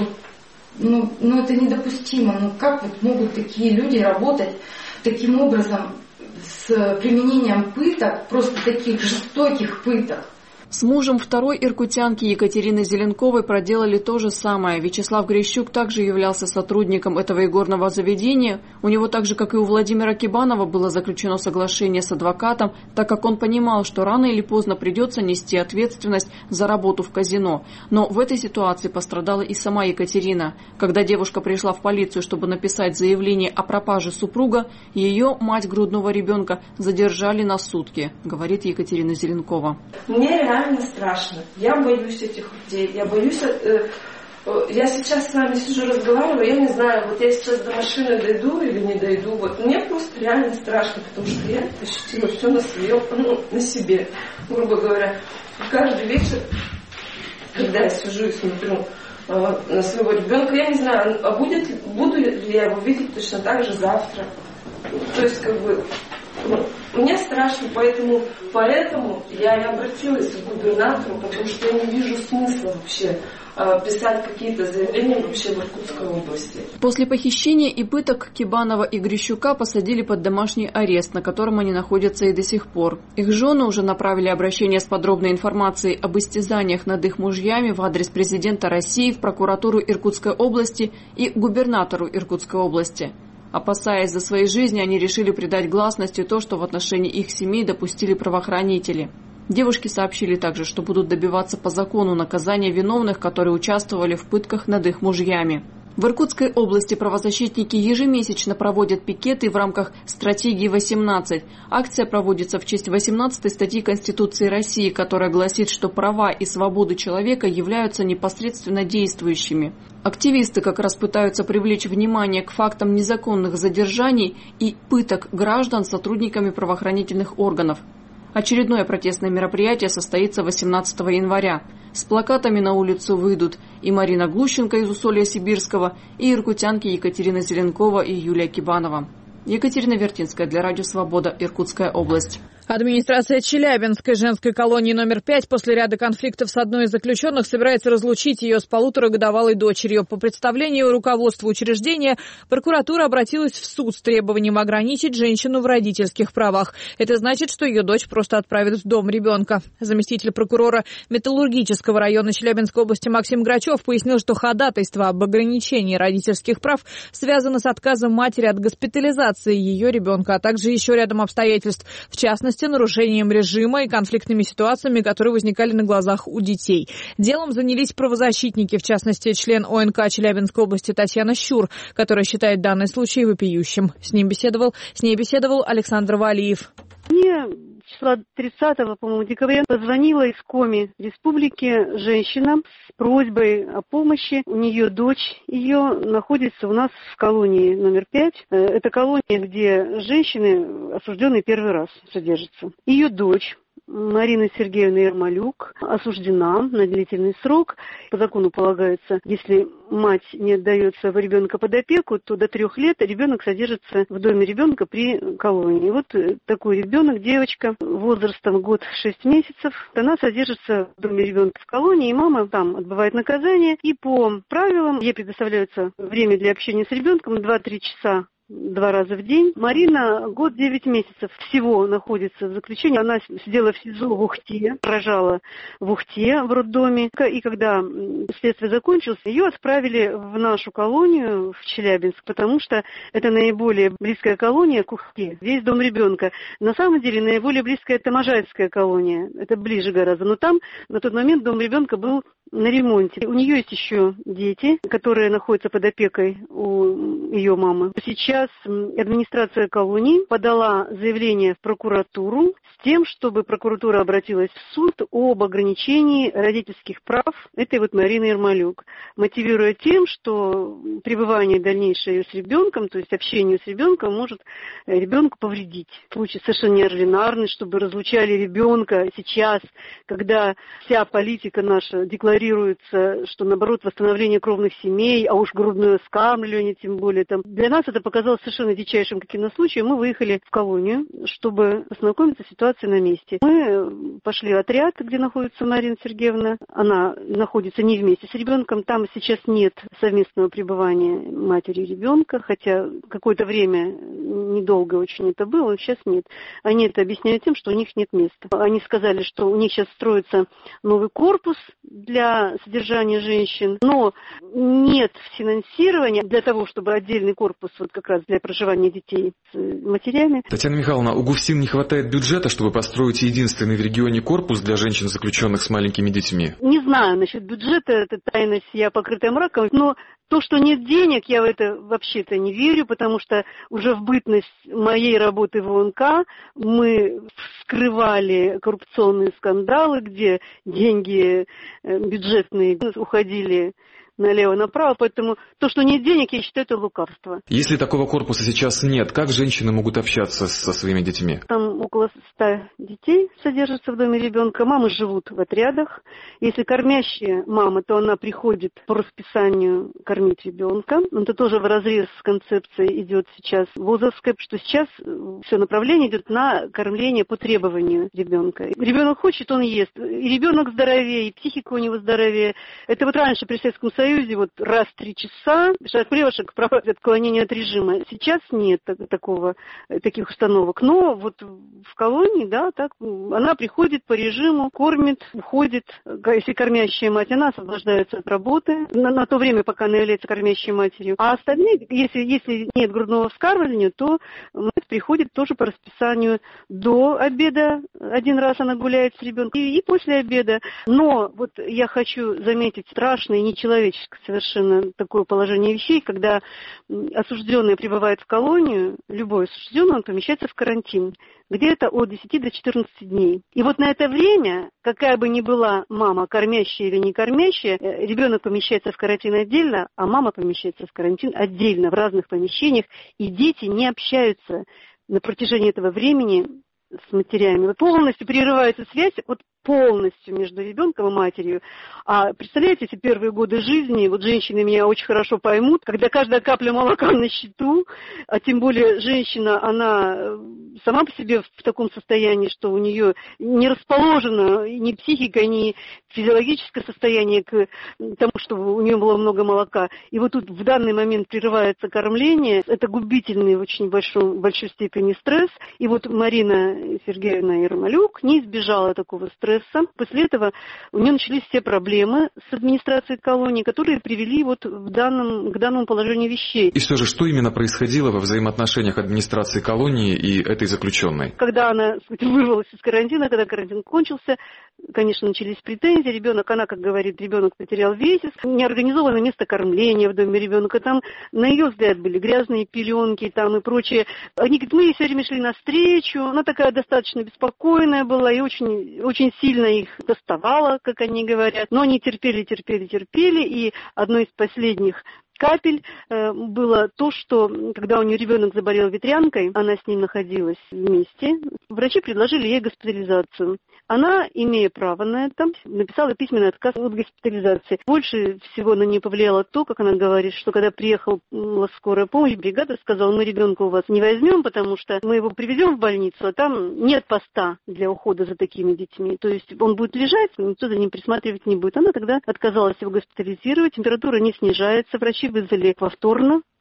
[SPEAKER 10] это недопустимо. Как вот могут такие люди работать таким образом, с применением пыток, просто таких жестоких пыток?
[SPEAKER 8] С мужем второй иркутянки Екатерины Зеленковой проделали то же самое. Вячеслав Грищук также являлся сотрудником этого игорного заведения. У него так же, как и у Владимира Кибанова, было заключено соглашение с адвокатом, так как он понимал, что рано или поздно придется нести ответственность за работу в казино. Но в этой ситуации пострадала и сама Екатерина. Когда девушка пришла в полицию, чтобы написать заявление о пропаже супруга, ее, мать грудного ребенка, задержали на сутки, говорит Екатерина Зеленкова.
[SPEAKER 11] Мне реально страшно. Я боюсь этих людей. Я боюсь... Я сейчас с вами сижу, разговариваю, я не знаю, вот я сейчас до машины дойду или не дойду. Вот мне просто реально страшно, потому что я ощутила все на себе. Грубо говоря, каждый вечер, когда я сижу и смотрю на своего ребенка, я не знаю, буду ли я его видеть точно так же завтра. То есть, мне страшно, поэтому я и обратилась к губернатору, потому что я не вижу смысла вообще писать какие-то заявления вообще в Иркутской области.
[SPEAKER 8] После похищения и пыток Кибанова и Грищука посадили под домашний арест, на котором они находятся и до сих пор. Их жены уже направили обращение с подробной информацией об истязаниях над их мужьями в адрес президента России в прокуратуру Иркутской области и губернатору Иркутской области. Опасаясь за свои жизни, они решили придать гласности то, что в отношении их семей допустили правоохранители. Девушки сообщили также, что будут добиваться по закону наказания виновных, которые участвовали в пытках над их мужьями. В Иркутской области правозащитники ежемесячно проводят пикеты в рамках стратегии 18. Акция проводится в честь 18-й статьи Конституции России, которая гласит, что права и свободы человека являются непосредственно действующими. Активисты как раз пытаются привлечь внимание к фактам незаконных задержаний и пыток граждан сотрудниками правоохранительных органов. Очередное протестное мероприятие состоится 18 января. С плакатами на улицу выйдут и Марина Глущенко из Усолья-Сибирского, и иркутянки Екатерина Зеленкова и Юлия Кибанова. Екатерина Вертинская для Радио Свобода, Иркутская область.
[SPEAKER 1] Администрация Челябинской женской колонии номер 5 после ряда конфликтов с одной из заключенных собирается разлучить ее с 1,5-годовалой дочерью. По представлению руководства учреждения, прокуратура обратилась в суд с требованием ограничить женщину в родительских правах. Это значит, что ее дочь просто отправят в дом ребенка. Заместитель прокурора Металлургического района Челябинской области Максим Грачев пояснил, что ходатайство об ограничении родительских прав связано с отказом матери от госпитализации ее ребенка, а также еще рядом обстоятельств, в частности, нарушением режима и конфликтными ситуациями, которые возникали на глазах у детей. Делом занялись правозащитники, в частности, член ОНК Челябинской области Татьяна Щур, которая считает данный случай вопиющим. С ней беседовал Александр Валиев.
[SPEAKER 12] Мне числа 30 декабря позвонила из Коми республики женщина с просьбой о помощи. У нее дочь, ее находится у нас в колонии номер 5. Это колония, где женщины, осужденные первый раз, содержатся. Ее дочь Марина Сергеевна Ермолюк осуждена на длительный срок. По закону полагается, если мать не отдает своего ребенка под опеку, то до 3 лет ребенок содержится в доме ребенка при колонии. Вот такой ребенок, девочка, возрастом год 6 месяцев, она содержится в доме ребенка в колонии, и мама там отбывает наказание. И по правилам ей предоставляется время для общения с ребенком 2-3 часа 2 раза в день. Марина год 9 месяцев всего находится в заключении. Она сидела в СИЗО в Ухте, рожала в Ухте в роддоме. И когда следствие закончилось, ее отправили в нашу колонию, в Челябинск, потому что это наиболее близкая колония к Ухте. Здесь дом ребенка. На самом деле наиболее близкая это Можайская колония. Это ближе гораздо. Но там на тот момент дом ребенка был на ремонте. У нее есть еще дети, которые находятся под опекой у ее мамы. Сейчас администрация колонии подала заявление в прокуратуру с тем, чтобы прокуратура обратилась в суд об ограничении родительских прав этой вот Марины Ермолюк, мотивируя тем, что пребывание дальнейшее с ребенком, то есть общение с ребенком, может ребенку повредить. Случай совершенно неординарный, чтобы разлучали ребенка сейчас, когда вся политика наша декларируется, что, наоборот, восстановление кровных семей, а уж грудное вскармливание, тем более. Там. Для нас это показалось совершенно дичайшим каким-то случаем. Мы выехали в колонию, чтобы познакомиться с ситуацией на месте. Мы пошли в отряд, где находится Марина Сергеевна. Она находится не вместе с ребенком. Там сейчас нет совместного пребывания матери и ребенка, хотя какое-то время, недолго очень это было, но сейчас нет. Они это объясняют тем, что у них нет места. Они сказали, что у них сейчас строится новый корпус для содержания женщин, но нет финансирования для того, чтобы отдельный корпус вот как раз для проживания детей с матерями.
[SPEAKER 13] Татьяна Михайловна, у ГУФСИН не хватает бюджета, чтобы построить единственный в регионе корпус для женщин, заключенных с маленькими детьми?
[SPEAKER 12] Не знаю насчет бюджета, это тайна сия, покрытая мраком, но то, что нет денег, я в это вообще-то не верю, потому что уже в бытность моей работы в ОНК мы вскрывали коррупционные скандалы, где деньги бюджетные уходили налево-направо, поэтому то, что нет денег, я считаю, это лукавство.
[SPEAKER 13] Если такого корпуса сейчас нет, как женщины могут общаться со своими детьми?
[SPEAKER 12] Там около 100 детей содержатся в доме ребенка. Мамы живут в отрядах. Если кормящая мама, то она приходит по расписанию кормить ребенка. Это тоже вразрез с концепцией идет сейчас ВУЗовская, что сейчас все направление идет на кормление по требованию ребенка. Ребенок хочет, он ест. И ребенок здоровее, и психика у него здоровее. Это вот раньше при Советском Союзе вот раз в 3 часа шаг-привошек проводят отклонение от режима. Сейчас нет таких установок. Но вот в колонии, да, так, она приходит по режиму, кормит, уходит. Если кормящая мать, она освобождается от работы на то время, пока она является кормящей матерью. А остальные, если нет грудного вскармливания, то мать приходит тоже по расписанию до обеда. 1 раз она гуляет с ребенком и после обеда. Но вот я хочу заметить страшное и нечеловеческое совершенно такое положение вещей, когда осужденный прибывает в колонию, любой осужденный, он помещается в карантин, где-то от 10 до 14 дней. И вот на это время, какая бы ни была мама, кормящая или не кормящая, ребенок помещается в карантин отдельно, а мама помещается в карантин отдельно, в разных помещениях, и дети не общаются на протяжении этого времени с матерями. Вот полностью прерывается связь, вот полностью между ребенком и матерью. А представляете, эти первые годы жизни, вот женщины меня очень хорошо поймут, когда каждая капля молока на счету, а тем более женщина, она сама по себе в таком состоянии, что у нее не расположена ни психика, ни физиологическое состояние к тому, чтобы у нее было много молока. И вот тут в данный момент прерывается кормление. Это губительный в очень большой степени стресс. И вот Марина Сергеевна Ермолюк не избежала такого стресса. После этого у нее начались все проблемы с администрацией колонии, которые привели вот к данному положению вещей.
[SPEAKER 13] И все же, что именно происходило во взаимоотношениях администрации колонии и этой заключенной?
[SPEAKER 12] Когда она вырвалась из карантина, когда карантин кончился, конечно, начались претензии. Ребенок, она, как говорит, ребенок потерял весец. Неорганизованное место кормления в доме ребенка. Там, на ее взгляд, были грязные пеленки там и прочее. Они говорят, мы все время шли навстречу. Она такая достаточно беспокойная была и очень, очень сильно их доставала, как они говорят. Но они терпели. И одной из последних капель было то, что когда у нее ребенок заболел ветрянкой, она с ним находилась вместе, врачи предложили ей госпитализацию. Она, имея право на это, написала письменный отказ от госпитализации. Больше всего на нее повлияло то, как она говорит, что когда приехала скорая помощь, бригада сказала, мы ребенка у вас не возьмем, потому что мы его привезем в больницу, а там нет поста для ухода за такими детьми. То есть он будет лежать, никто за ним присматривать не будет. Она тогда отказалась его госпитализировать, температура не снижается, врачи вызвали повторно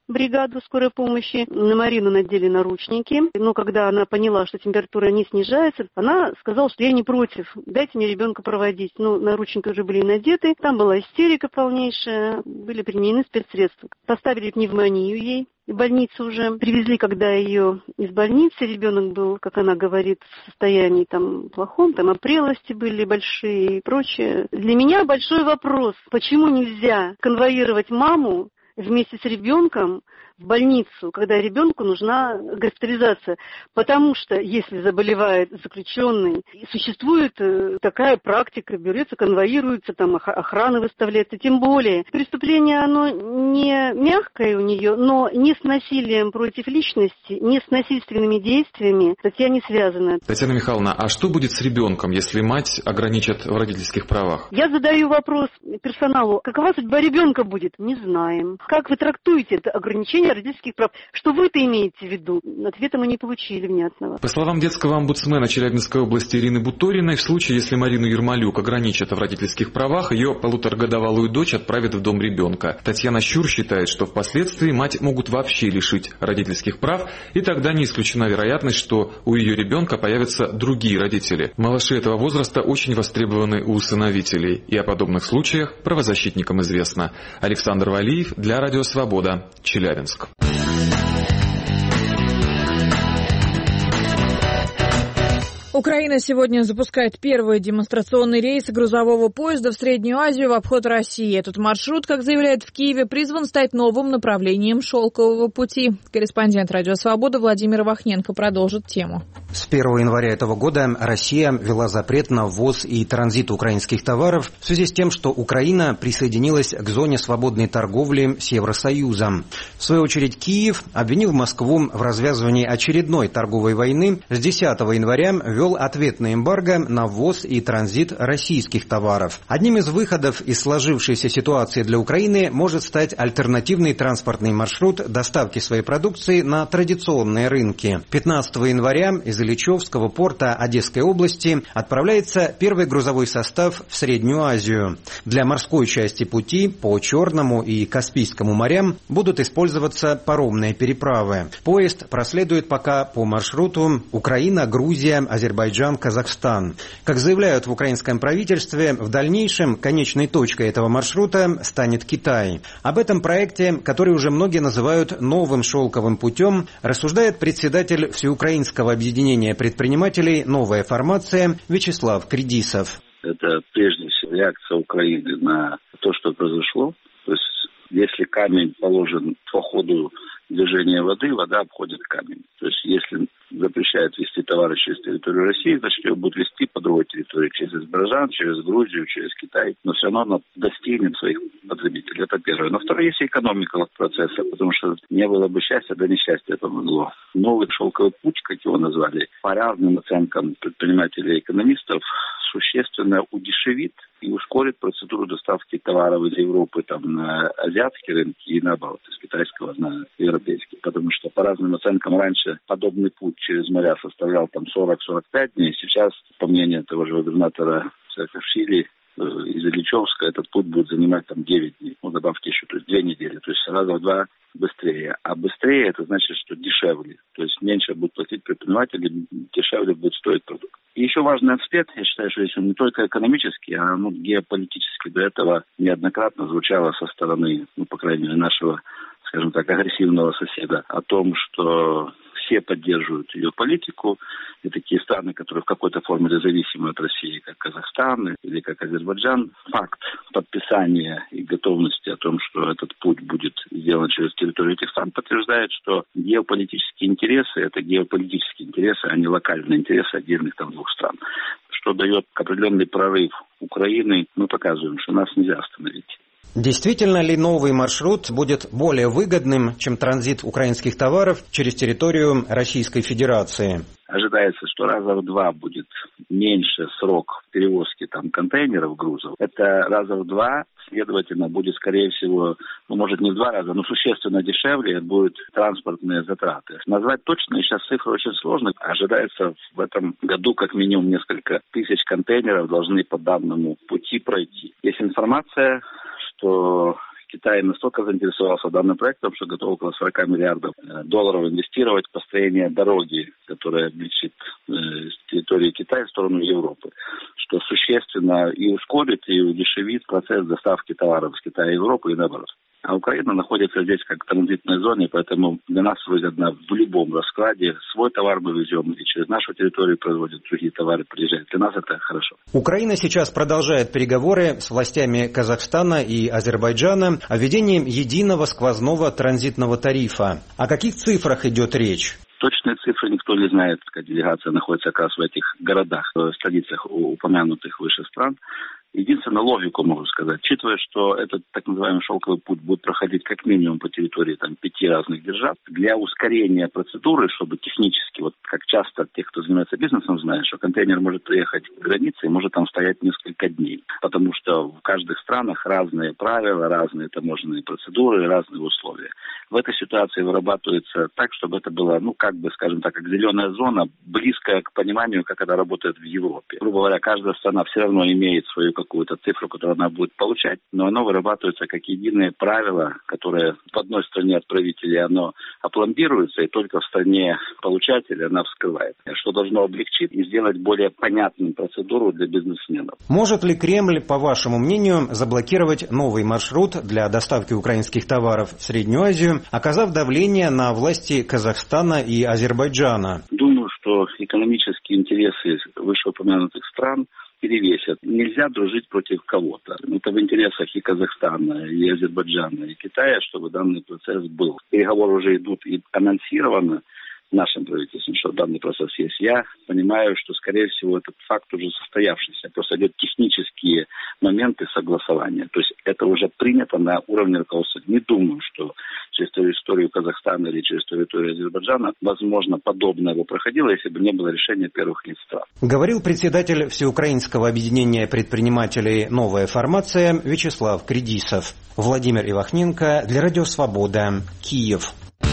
[SPEAKER 12] бригаду скорой помощи. На Марину надели наручники. Но когда она поняла, что температура не снижается, она сказала, что я не против, дайте мне ребенка проводить. Ну, наручники уже были надеты, там была истерика полнейшая, были применены спецсредства. Поставили пневмонию ей. В больницу уже привезли, когда ее из больницы. Ребенок был, как она говорит, в состоянии там плохом, там опрелости были большие и прочее. Для меня большой вопрос, почему нельзя конвоировать маму вместе с ребенком в больницу, когда ребенку нужна госпитализация. Потому что, если заболевает заключенный, существует такая практика, берется, конвоируется, там охрана выставляется. Тем более, преступление, оно не мягкое у нее, но не с насилием против личности, не с насильственными действиями статья не связана.
[SPEAKER 13] Татьяна Михайловна, а что будет с ребенком, если мать ограничит в родительских правах?
[SPEAKER 12] Я задаю вопрос персоналу, какова судьба ребенка будет? Не знаем. Как вы трактуете это ограничение родительских прав? Что вы-то имеете в виду? Ответа мы не получили внятного.
[SPEAKER 13] По словам детского омбудсмена Челябинской области Ирины Буториной, в случае, если Марину Ермолюк ограничат в родительских правах, ее 1,5-годовалую дочь отправят в дом ребенка. Татьяна Щур считает, что впоследствии мать могут вообще лишить родительских прав, и тогда не исключена вероятность, что у ее ребенка появятся другие родители. Малыши этого возраста очень востребованы у усыновителей, и о подобных случаях правозащитникам известно. Александр Валиев для Радио Свобода, Челябинск.
[SPEAKER 1] Украина сегодня запускает первый демонстрационный рейс грузового поезда в Среднюю Азию в обход России. Этот маршрут, как заявляют в Киеве, призван стать новым направлением шелкового пути. Корреспондент Радио Свобода Владимир Вахненко продолжит тему.
[SPEAKER 14] С 1 января этого года Россия ввела запрет на ввоз и транзит украинских товаров в связи с тем, что Украина присоединилась к зоне свободной торговли с Евросоюзом. В свою очередь Киев обвинил Москву в развязывании очередной торговой войны. С 10 января ввел ответное эмбарго на ввоз и транзит российских товаров. Одним из выходов из сложившейся ситуации для Украины может стать альтернативный транспортный маршрут доставки своей продукции на традиционные рынки. 15 января из Ильичевского порта Одесской области отправляется первый грузовой состав в Среднюю Азию. Для морской части пути по Черному и Каспийскому морям будут использоваться паромные переправы. Поезд проследует пока по маршруту Украина, Грузия, Азербайджан, Казахстан. Как заявляют в украинском правительстве, в дальнейшем конечной точкой этого маршрута станет Китай. Об этом проекте, который уже многие называют новым шелковым путем, рассуждает председатель Всеукраинского объединения предпринимателей «Новая формация» Вячеслав Кредисов.
[SPEAKER 15] Это прежде всего реакция Украины на то, что произошло. То есть, если камень положен по ходу движения воды, вода обходит камень. То есть, если запрещают везти товары через территорию России, значит, ее будут везти по другой территории, через Азербайджан, через Грузию, через Китай. Но все равно она достигнет своих потребителей. Это первое. Но второе, есть экономика процесса, потому что не было бы счастья, да несчастья это могло. Новый шелковый путь, как его назвали, по разным оценкам предпринимателей и экономистов, существенно удешевит и ускорит процедуру доставки товаров из Европы там, на азиатские рынки и наоборот, из китайского на европейский. Потому что по разным оценкам раньше подобный путь через моря составлял там 40-45 дней. Сейчас, по мнению того же губернатора Саакашвили, из Ильичевска этот путь будет занимать там 9 дней. Ну, добавьте еще, то есть 2 недели. То есть раза в 2 быстрее. А быстрее это значит, что дешевле. То есть меньше будут платить предприниматели, дешевле будет стоить продукт. И еще важный аспект, я считаю, что если он не только экономический, а геополитический. До этого неоднократно звучало со стороны, по крайней мере, нашего, скажем так, агрессивного соседа о том, что все поддерживают ее политику, и такие страны, которые в какой-то форме зависимы от России, как Казахстан или как Азербайджан, факт подписания и готовности о том, что этот путь будет сделан через территорию этих стран, подтверждает, что геополитические интересы – это геополитические интересы, а не локальные интересы отдельных там двух стран. Что дает определенный прорыв Украины, мы показываем, что нас нельзя остановить.
[SPEAKER 14] Действительно ли новый маршрут будет более выгодным, чем транзит украинских товаров через территорию Российской Федерации?
[SPEAKER 15] Ожидается, что раза в 2 будет меньше срок перевозки там контейнеров, грузов. Это раза в 2, следовательно, будет, скорее всего, может не в 2 раза, но существенно дешевле будут транспортные затраты. Назвать точно сейчас цифры очень сложно. Ожидается в этом году как минимум несколько тысяч контейнеров должны по данному пути пройти. Есть информация, что Китай настолько заинтересовался данным проектом, что готов около 40 миллиардов долларов инвестировать в построение дороги, которая облегчит с территории Китая в сторону Европы, что существенно и ускорит, и удешевит процесс доставки товаров с Китая в Европу и наоборот. А Украина находится здесь как в транзитной зоне, поэтому для нас выгодно в любом раскладе. Свой товар мы везем, и через нашу территорию производят другие товары, приезжают. Для нас это хорошо.
[SPEAKER 14] Украина сейчас продолжает переговоры с властями Казахстана и Азербайджана о введении единого сквозного транзитного тарифа. О каких цифрах идет речь?
[SPEAKER 15] Точные цифры никто не знает. Делегация находится как раз в этих городах, в столицах упомянутых выше стран. Единственную логику могу сказать, учитывая, что этот так называемый шелковый путь будет проходить как минимум по территории 5 разных держав, для ускорения процедуры, чтобы технически, вот как часто те, кто занимается бизнесом, знают, что контейнер может приехать к границе и может там стоять несколько дней, потому что в каждых странах разные правила, разные таможенные процедуры, разные условия. В этой ситуации вырабатывается так, чтобы это было, скажем так, как зеленая зона, близкая к пониманию, как это работает в Европе. Грубо говоря, каждая страна все равно имеет свою какую-то цифру, которую она будет получать, но оно вырабатывается как единые правила, которые в одной стране отправителя оно опломбируется, и только в стране получателя она вскрывает, что должно облегчить и сделать более понятную процедуру для бизнесменов.
[SPEAKER 14] Может ли Кремль, по вашему мнению, заблокировать новый маршрут для доставки украинских товаров в Среднюю Азию, оказав давление на власти Казахстана и Азербайджана?
[SPEAKER 15] Думаю, что экономические интересы вышеупомянутых стран перевесят. Нельзя дружить против кого-то. Это в интересах и Казахстана, и Азербайджана, и Китая, чтобы данный процесс был. Переговоры уже идут и анонсированы нашим правительством, что данный процесс есть. Я понимаю, что, скорее всего, этот факт уже состоявшийся. Просто идут технические моменты согласования. То есть это уже принято на уровне руководства. Не думаю, что через территорию Казахстана или через территорию Азербайджана, возможно, подобное бы проходило, если бы не было решения первых лиц стран.
[SPEAKER 14] Говорил председатель Всеукраинского объединения предпринимателей «Новая формация» Вячеслав Кредисов. Владимир Ивахненко для Радио Свобода, Киев.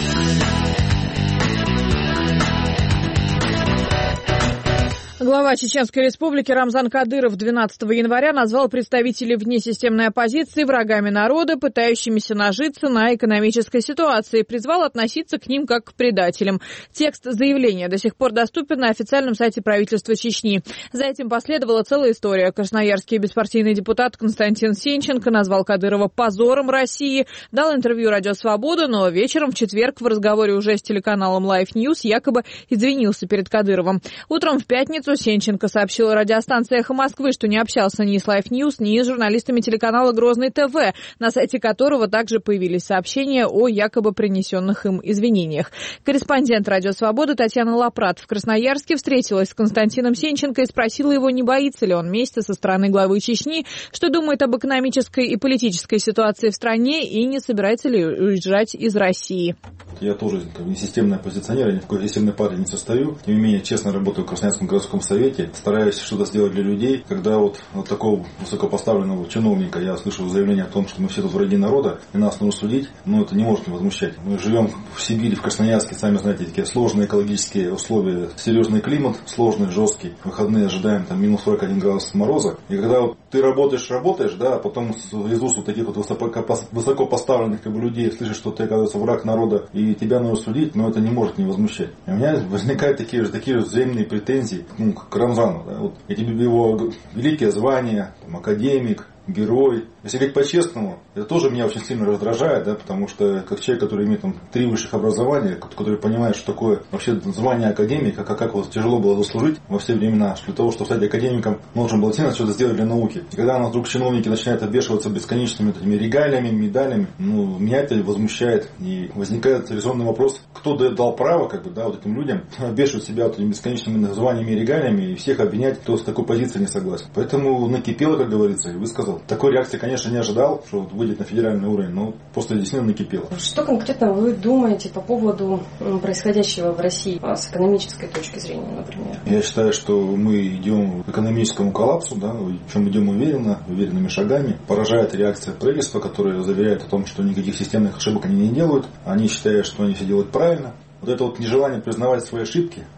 [SPEAKER 1] Глава Чеченской Республики Рамзан Кадыров 12 января назвал представителей внесистемной оппозиции врагами народа, пытающимися нажиться на экономической ситуации, и призвал относиться к ним как к предателям. Текст заявления до сих пор доступен на официальном сайте правительства Чечни. За этим последовала целая история. Красноярский беспартийный депутат Константин Сенченко назвал Кадырова позором России, дал интервью «Радио Свобода», но вечером в четверг в разговоре уже с телеканалом Life News якобы извинился перед Кадыровым. Утром в пятницу Сенченко сообщил радиостанции «Эхо Москвы», что не общался ни с Life News, ни с журналистами телеканала «Грозный ТВ», на сайте которого также появились сообщения о якобы принесенных им извинениях. Корреспондент «Радио Свобода» Татьяна Лапрат в Красноярске встретилась с Константином Сенченко и спросила его, не боится ли он мести со стороны главы Чечни, что думает об экономической и политической ситуации в стране и не собирается ли уезжать из России.
[SPEAKER 16] Я тоже несистемный оппозиционер, я ни в какой системной партии не состою. Тем не менее, честно работаю в Красноярском городском совете, стараюсь что-то сделать для людей. Когда вот такого высокопоставленного чиновника я слышу заявление о том, что мы все тут враги народа, и нас нужно судить, это не может не возмущать. Мы живем в Сибири, в Красноярске, сами знаете, такие сложные экологические условия, серьезный климат, сложный, жесткий. В выходные ожидаем минус 41 градус мороза. И когда ты работаешь, а потом из уст таких высокопоставленных людей слышишь, что ты, оказывается, враг народа, и тебя нужно судить, но это не может не возмущать. И у меня возникают такие же взаимные претензии к Рамзану. Да? Вот эти его великие звания, академик, герой. Если говорить по-честному, это тоже меня очень сильно раздражает, да, потому что как человек, который имеет 3 высших образования, который понимает, что такое вообще звание академика, как вот тяжело было заслужить во все времена, что для того, чтобы стать академиком, нужно было сильно что-то сделать для науки. И когда у нас вдруг чиновники начинают обвешиваться бесконечными этими регалиями, медалями, меня это возмущает. И возникает резонный вопрос, кто дал право, вот этим людям обвешивать себя вот этими бесконечными званиями и регалиями и всех обвинять, кто с такой позицией не согласен. Поэтому накипело, как говорится, и высказал. Такой реакции, конечно, не ожидал, что выйдет на федеральный уровень, но просто действительно накипело.
[SPEAKER 17] Что конкретно вы думаете по поводу происходящего в России с экономической точки зрения, например?
[SPEAKER 16] Я считаю, что мы идем к экономическому коллапсу, причем идем уверенными шагами. Поражает реакция правительства, которое заверяет о том, что никаких системных ошибок они не делают. Они считают, что они все делают правильно. Вот это нежелание признавать свои ошибки,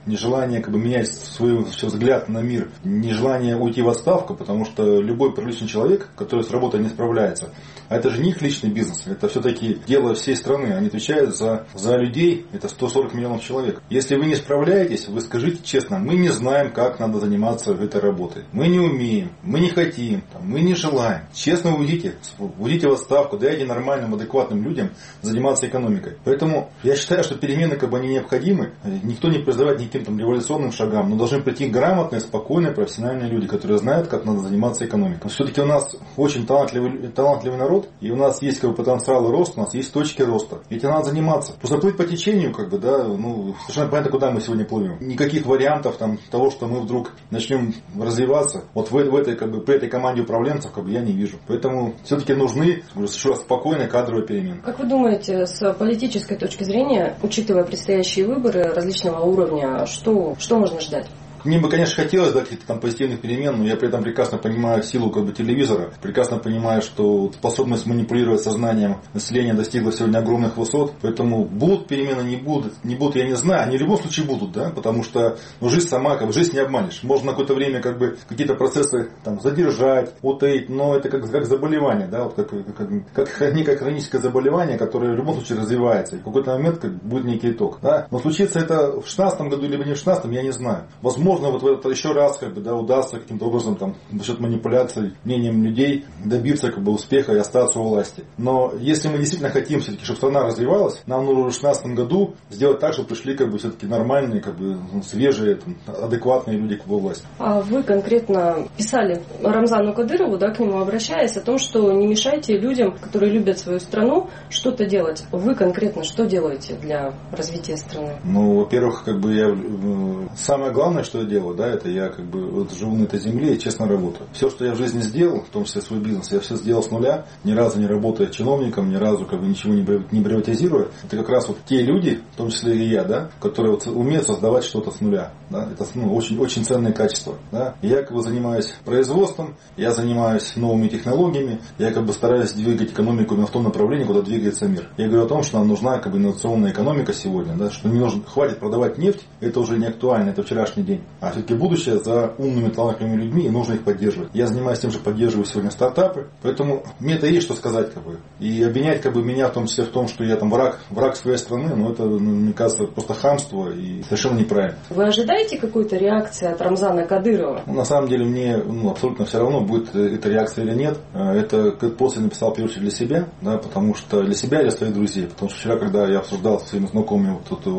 [SPEAKER 16] нежелание как бы менять свой взгляд на мир, нежелание уйти в отставку, потому что любой приличный человек, который с работой не справляется, а это же не их личный бизнес, это все-таки дело всей страны, они отвечают за людей, это 140 миллионов человек. Если вы не справляетесь, вы скажите честно, мы не знаем, как надо заниматься этой работой, мы не умеем, мы не хотим, мы не желаем. Честно уйдите в отставку, дайте нормальным, адекватным людям заниматься экономикой. Поэтому я считаю, что перемены как бы они необходимы, никто не призывает никаким там революционным шагам, но должны прийти грамотные, спокойные, профессиональные люди, которые знают, как надо заниматься экономикой. Все-таки у нас очень талантливый народ, и у нас есть как бы потенциал роста, у нас есть точки роста. Этим надо заниматься. Просто плыть по течению, как бы, да, совершенно понятно, куда мы сегодня плывем. Никаких вариантов там того, что мы вдруг начнем развиваться, вот при этой команде управленцев, как бы, я не вижу. Поэтому все-таки нужны, еще раз, спокойные кадровые перемены.
[SPEAKER 17] Как вы думаете, с политической точки зрения, учитывая предстоящие выборы различного уровня, что можно ждать?
[SPEAKER 16] Мне бы, конечно, хотелось дать каких-то там позитивных перемен, но я при этом прекрасно понимаю силу как бы телевизора, прекрасно понимаю, что способность манипулировать сознанием населения достигла сегодня огромных высот, поэтому будут перемены, не будут, я не знаю, они в любом случае будут, да, потому что жизнь сама, как бы, жизнь не обманешь. Можно на какое-то время как бы какие-то процессы там задержать, утаить, но это как заболевание, да, вот как некое хроническое заболевание, которое в любом случае развивается, и в какой-то момент будет некий итог, да. Но случится это в 2016 году либо не в 2016, я не знаю. Возможно, вот в этот еще раз как бы, да, удастся каким-то образом там, за счет манипуляций мнением людей добиться как бы, успеха и остаться у власти. Но если мы действительно хотим все-таки, чтобы страна развивалась, нам нужно в 2016 году сделать так, чтобы пришли как бы, все-таки нормальные, как бы, свежие, там, адекватные люди к власти.
[SPEAKER 17] А вы конкретно писали Рамзану Кадырову, да, к нему обращаясь, о том, что не мешайте людям, которые любят свою страну, что-то делать. Вы конкретно что делаете для развития страны?
[SPEAKER 16] Ну, во-первых, как бы я самое главное, что я делаю, да, это я как бы вот живу на этой земле и честно работаю. Все, что я в жизни сделал, в том числе свой бизнес, я все сделал с нуля, ни разу не работая чиновником, ни разу как бы ничего не приватизируя. Это как раз вот те люди, в том числе и я, да, которые вот умеют создавать что-то с нуля. Да, это очень, очень ценные качества. Да. Я как бы занимаюсь производством, я занимаюсь новыми технологиями, я как бы стараюсь двигать экономику в том направлении, куда двигается мир. Я говорю о том, что нам нужна как бы инновационная экономика сегодня, да, что не нужно, хватит продавать нефть, это уже не актуально, это вчерашний день. А все-таки будущее за умными, талантливыми людьми, и нужно их поддерживать. Я занимаюсь тем, что поддерживаю сегодня стартапы, поэтому мне-то есть что сказать, как бы. И обвинять как бы меня в том числе в том, что я там враг своей страны, но это, мне кажется, просто хамство и совершенно неправильно.
[SPEAKER 17] Вы ожидаете какой-то реакции от Рамзана Кадырова?
[SPEAKER 16] На самом деле мне абсолютно все равно, будет эта реакция или нет. Это после написал в первую очередь для себя, да, потому что для себя и для своих друзей. Потому что вчера, когда я обсуждал со своими знакомыми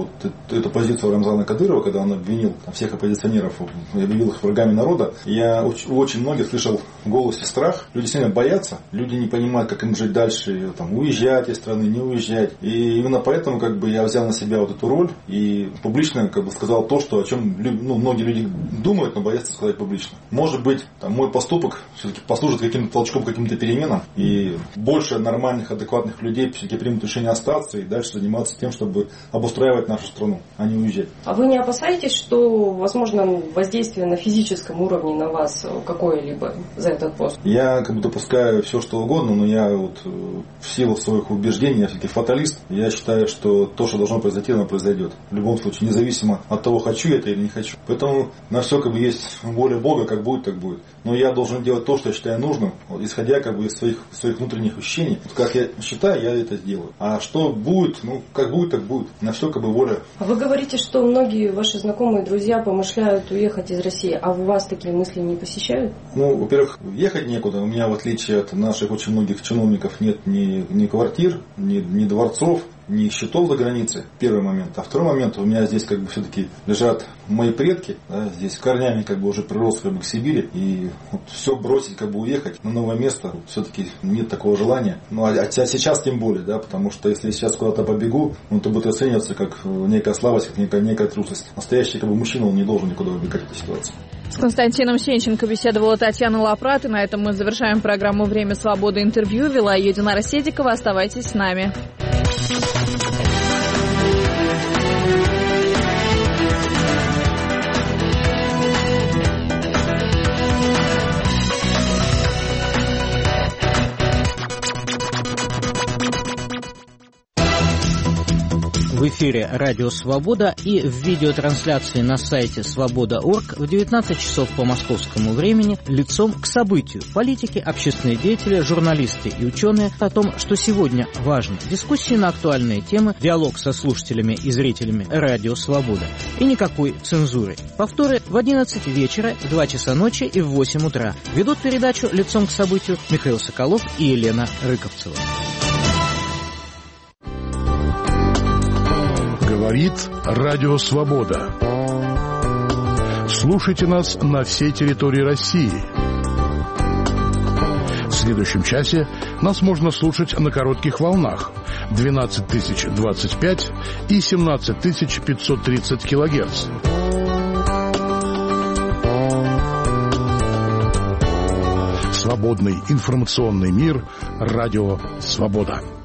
[SPEAKER 16] эту позицию Рамзана Кадырова, когда он обвинил всех оппозиционеров, объявил их врагами народа, я у очень многих слышал в голосе страх. Люди сильно боятся, люди не понимают, как им жить дальше, там, уезжать из страны, не уезжать. И именно поэтому как бы, я взял на себя вот эту роль и публично как бы, сказал то, о чем многие люди думают, но боятся сказать публично. Может быть, там, мой поступок все-таки послужит каким-то толчком, каким-то переменам, и больше нормальных, адекватных людей все-таки примут решение остаться и дальше заниматься тем, чтобы обустраивать нашу страну, а не уезжать.
[SPEAKER 17] А вы не опасаетесь, что, возможно, воздействие на физическом уровне на вас какое-либо за этот пост?
[SPEAKER 16] Я как бы допускаю все, что угодно, но я вот в силу своих убеждений, я все-таки фаталист. Я считаю, что то, что должно произойти, оно произойдет. В любом случае, независимо от того, хочу я это или не хочу. Поэтому на все как бы есть воля Бога, как будет, так будет. Но я должен делать то, что я считаю нужным, исходя как бы из своих внутренних ощущений. Вот как я считаю, я это сделаю. А что будет, как будет, так будет. На все как бы воля.
[SPEAKER 17] А вы говорите, что многие ваши знакомые, друзья помышляют уехать из России, а у вас такие мысли не посещают?
[SPEAKER 16] Во-первых, ехать некуда. У меня, в отличие от наших очень многих чиновников, нет ни квартир, ни дворцов, ни счетов за границей. Первый момент. А второй момент, у меня здесь как бы все-таки лежат мои предки, да, здесь корнями как бы уже прирос как бы к Сибири, и вот все бросить, как бы уехать на новое место, вот, все-таки нет такого желания. Ну, а сейчас тем более, да, потому что если я сейчас куда-то побегу, то будет оцениваться как некая слабость, как некая трусость. Настоящий как бы мужчина, он не должен никуда убегать в этой ситуации.
[SPEAKER 1] С Константином Сенченко беседовала Татьяна Лапрат, и на этом мы завершаем программу «Время свободы» интервью. Вела ее Динара Седикова. Оставайтесь с нами.
[SPEAKER 18] В эфире «Радио Свобода» и в видеотрансляции на сайте свобода.орг в 19 часов по московскому времени «Лицом к событию». Политики, общественные деятели, журналисты и ученые о том, что сегодня важно. Дискуссии на актуальные темы, диалог со слушателями и зрителями «Радио Свобода». И никакой цензуры. Повторы в 11 вечера, 2 часа ночи и в 8 утра. Ведут передачу «Лицом к событию» Михаил Соколов и Елена Рыковцева.
[SPEAKER 19] Говорит Радио Свобода. Слушайте нас на всей территории России. В следующем часе нас можно слушать на коротких волнах 12025 и 17530 килогерц. Свободный информационный мир. Радио Свобода.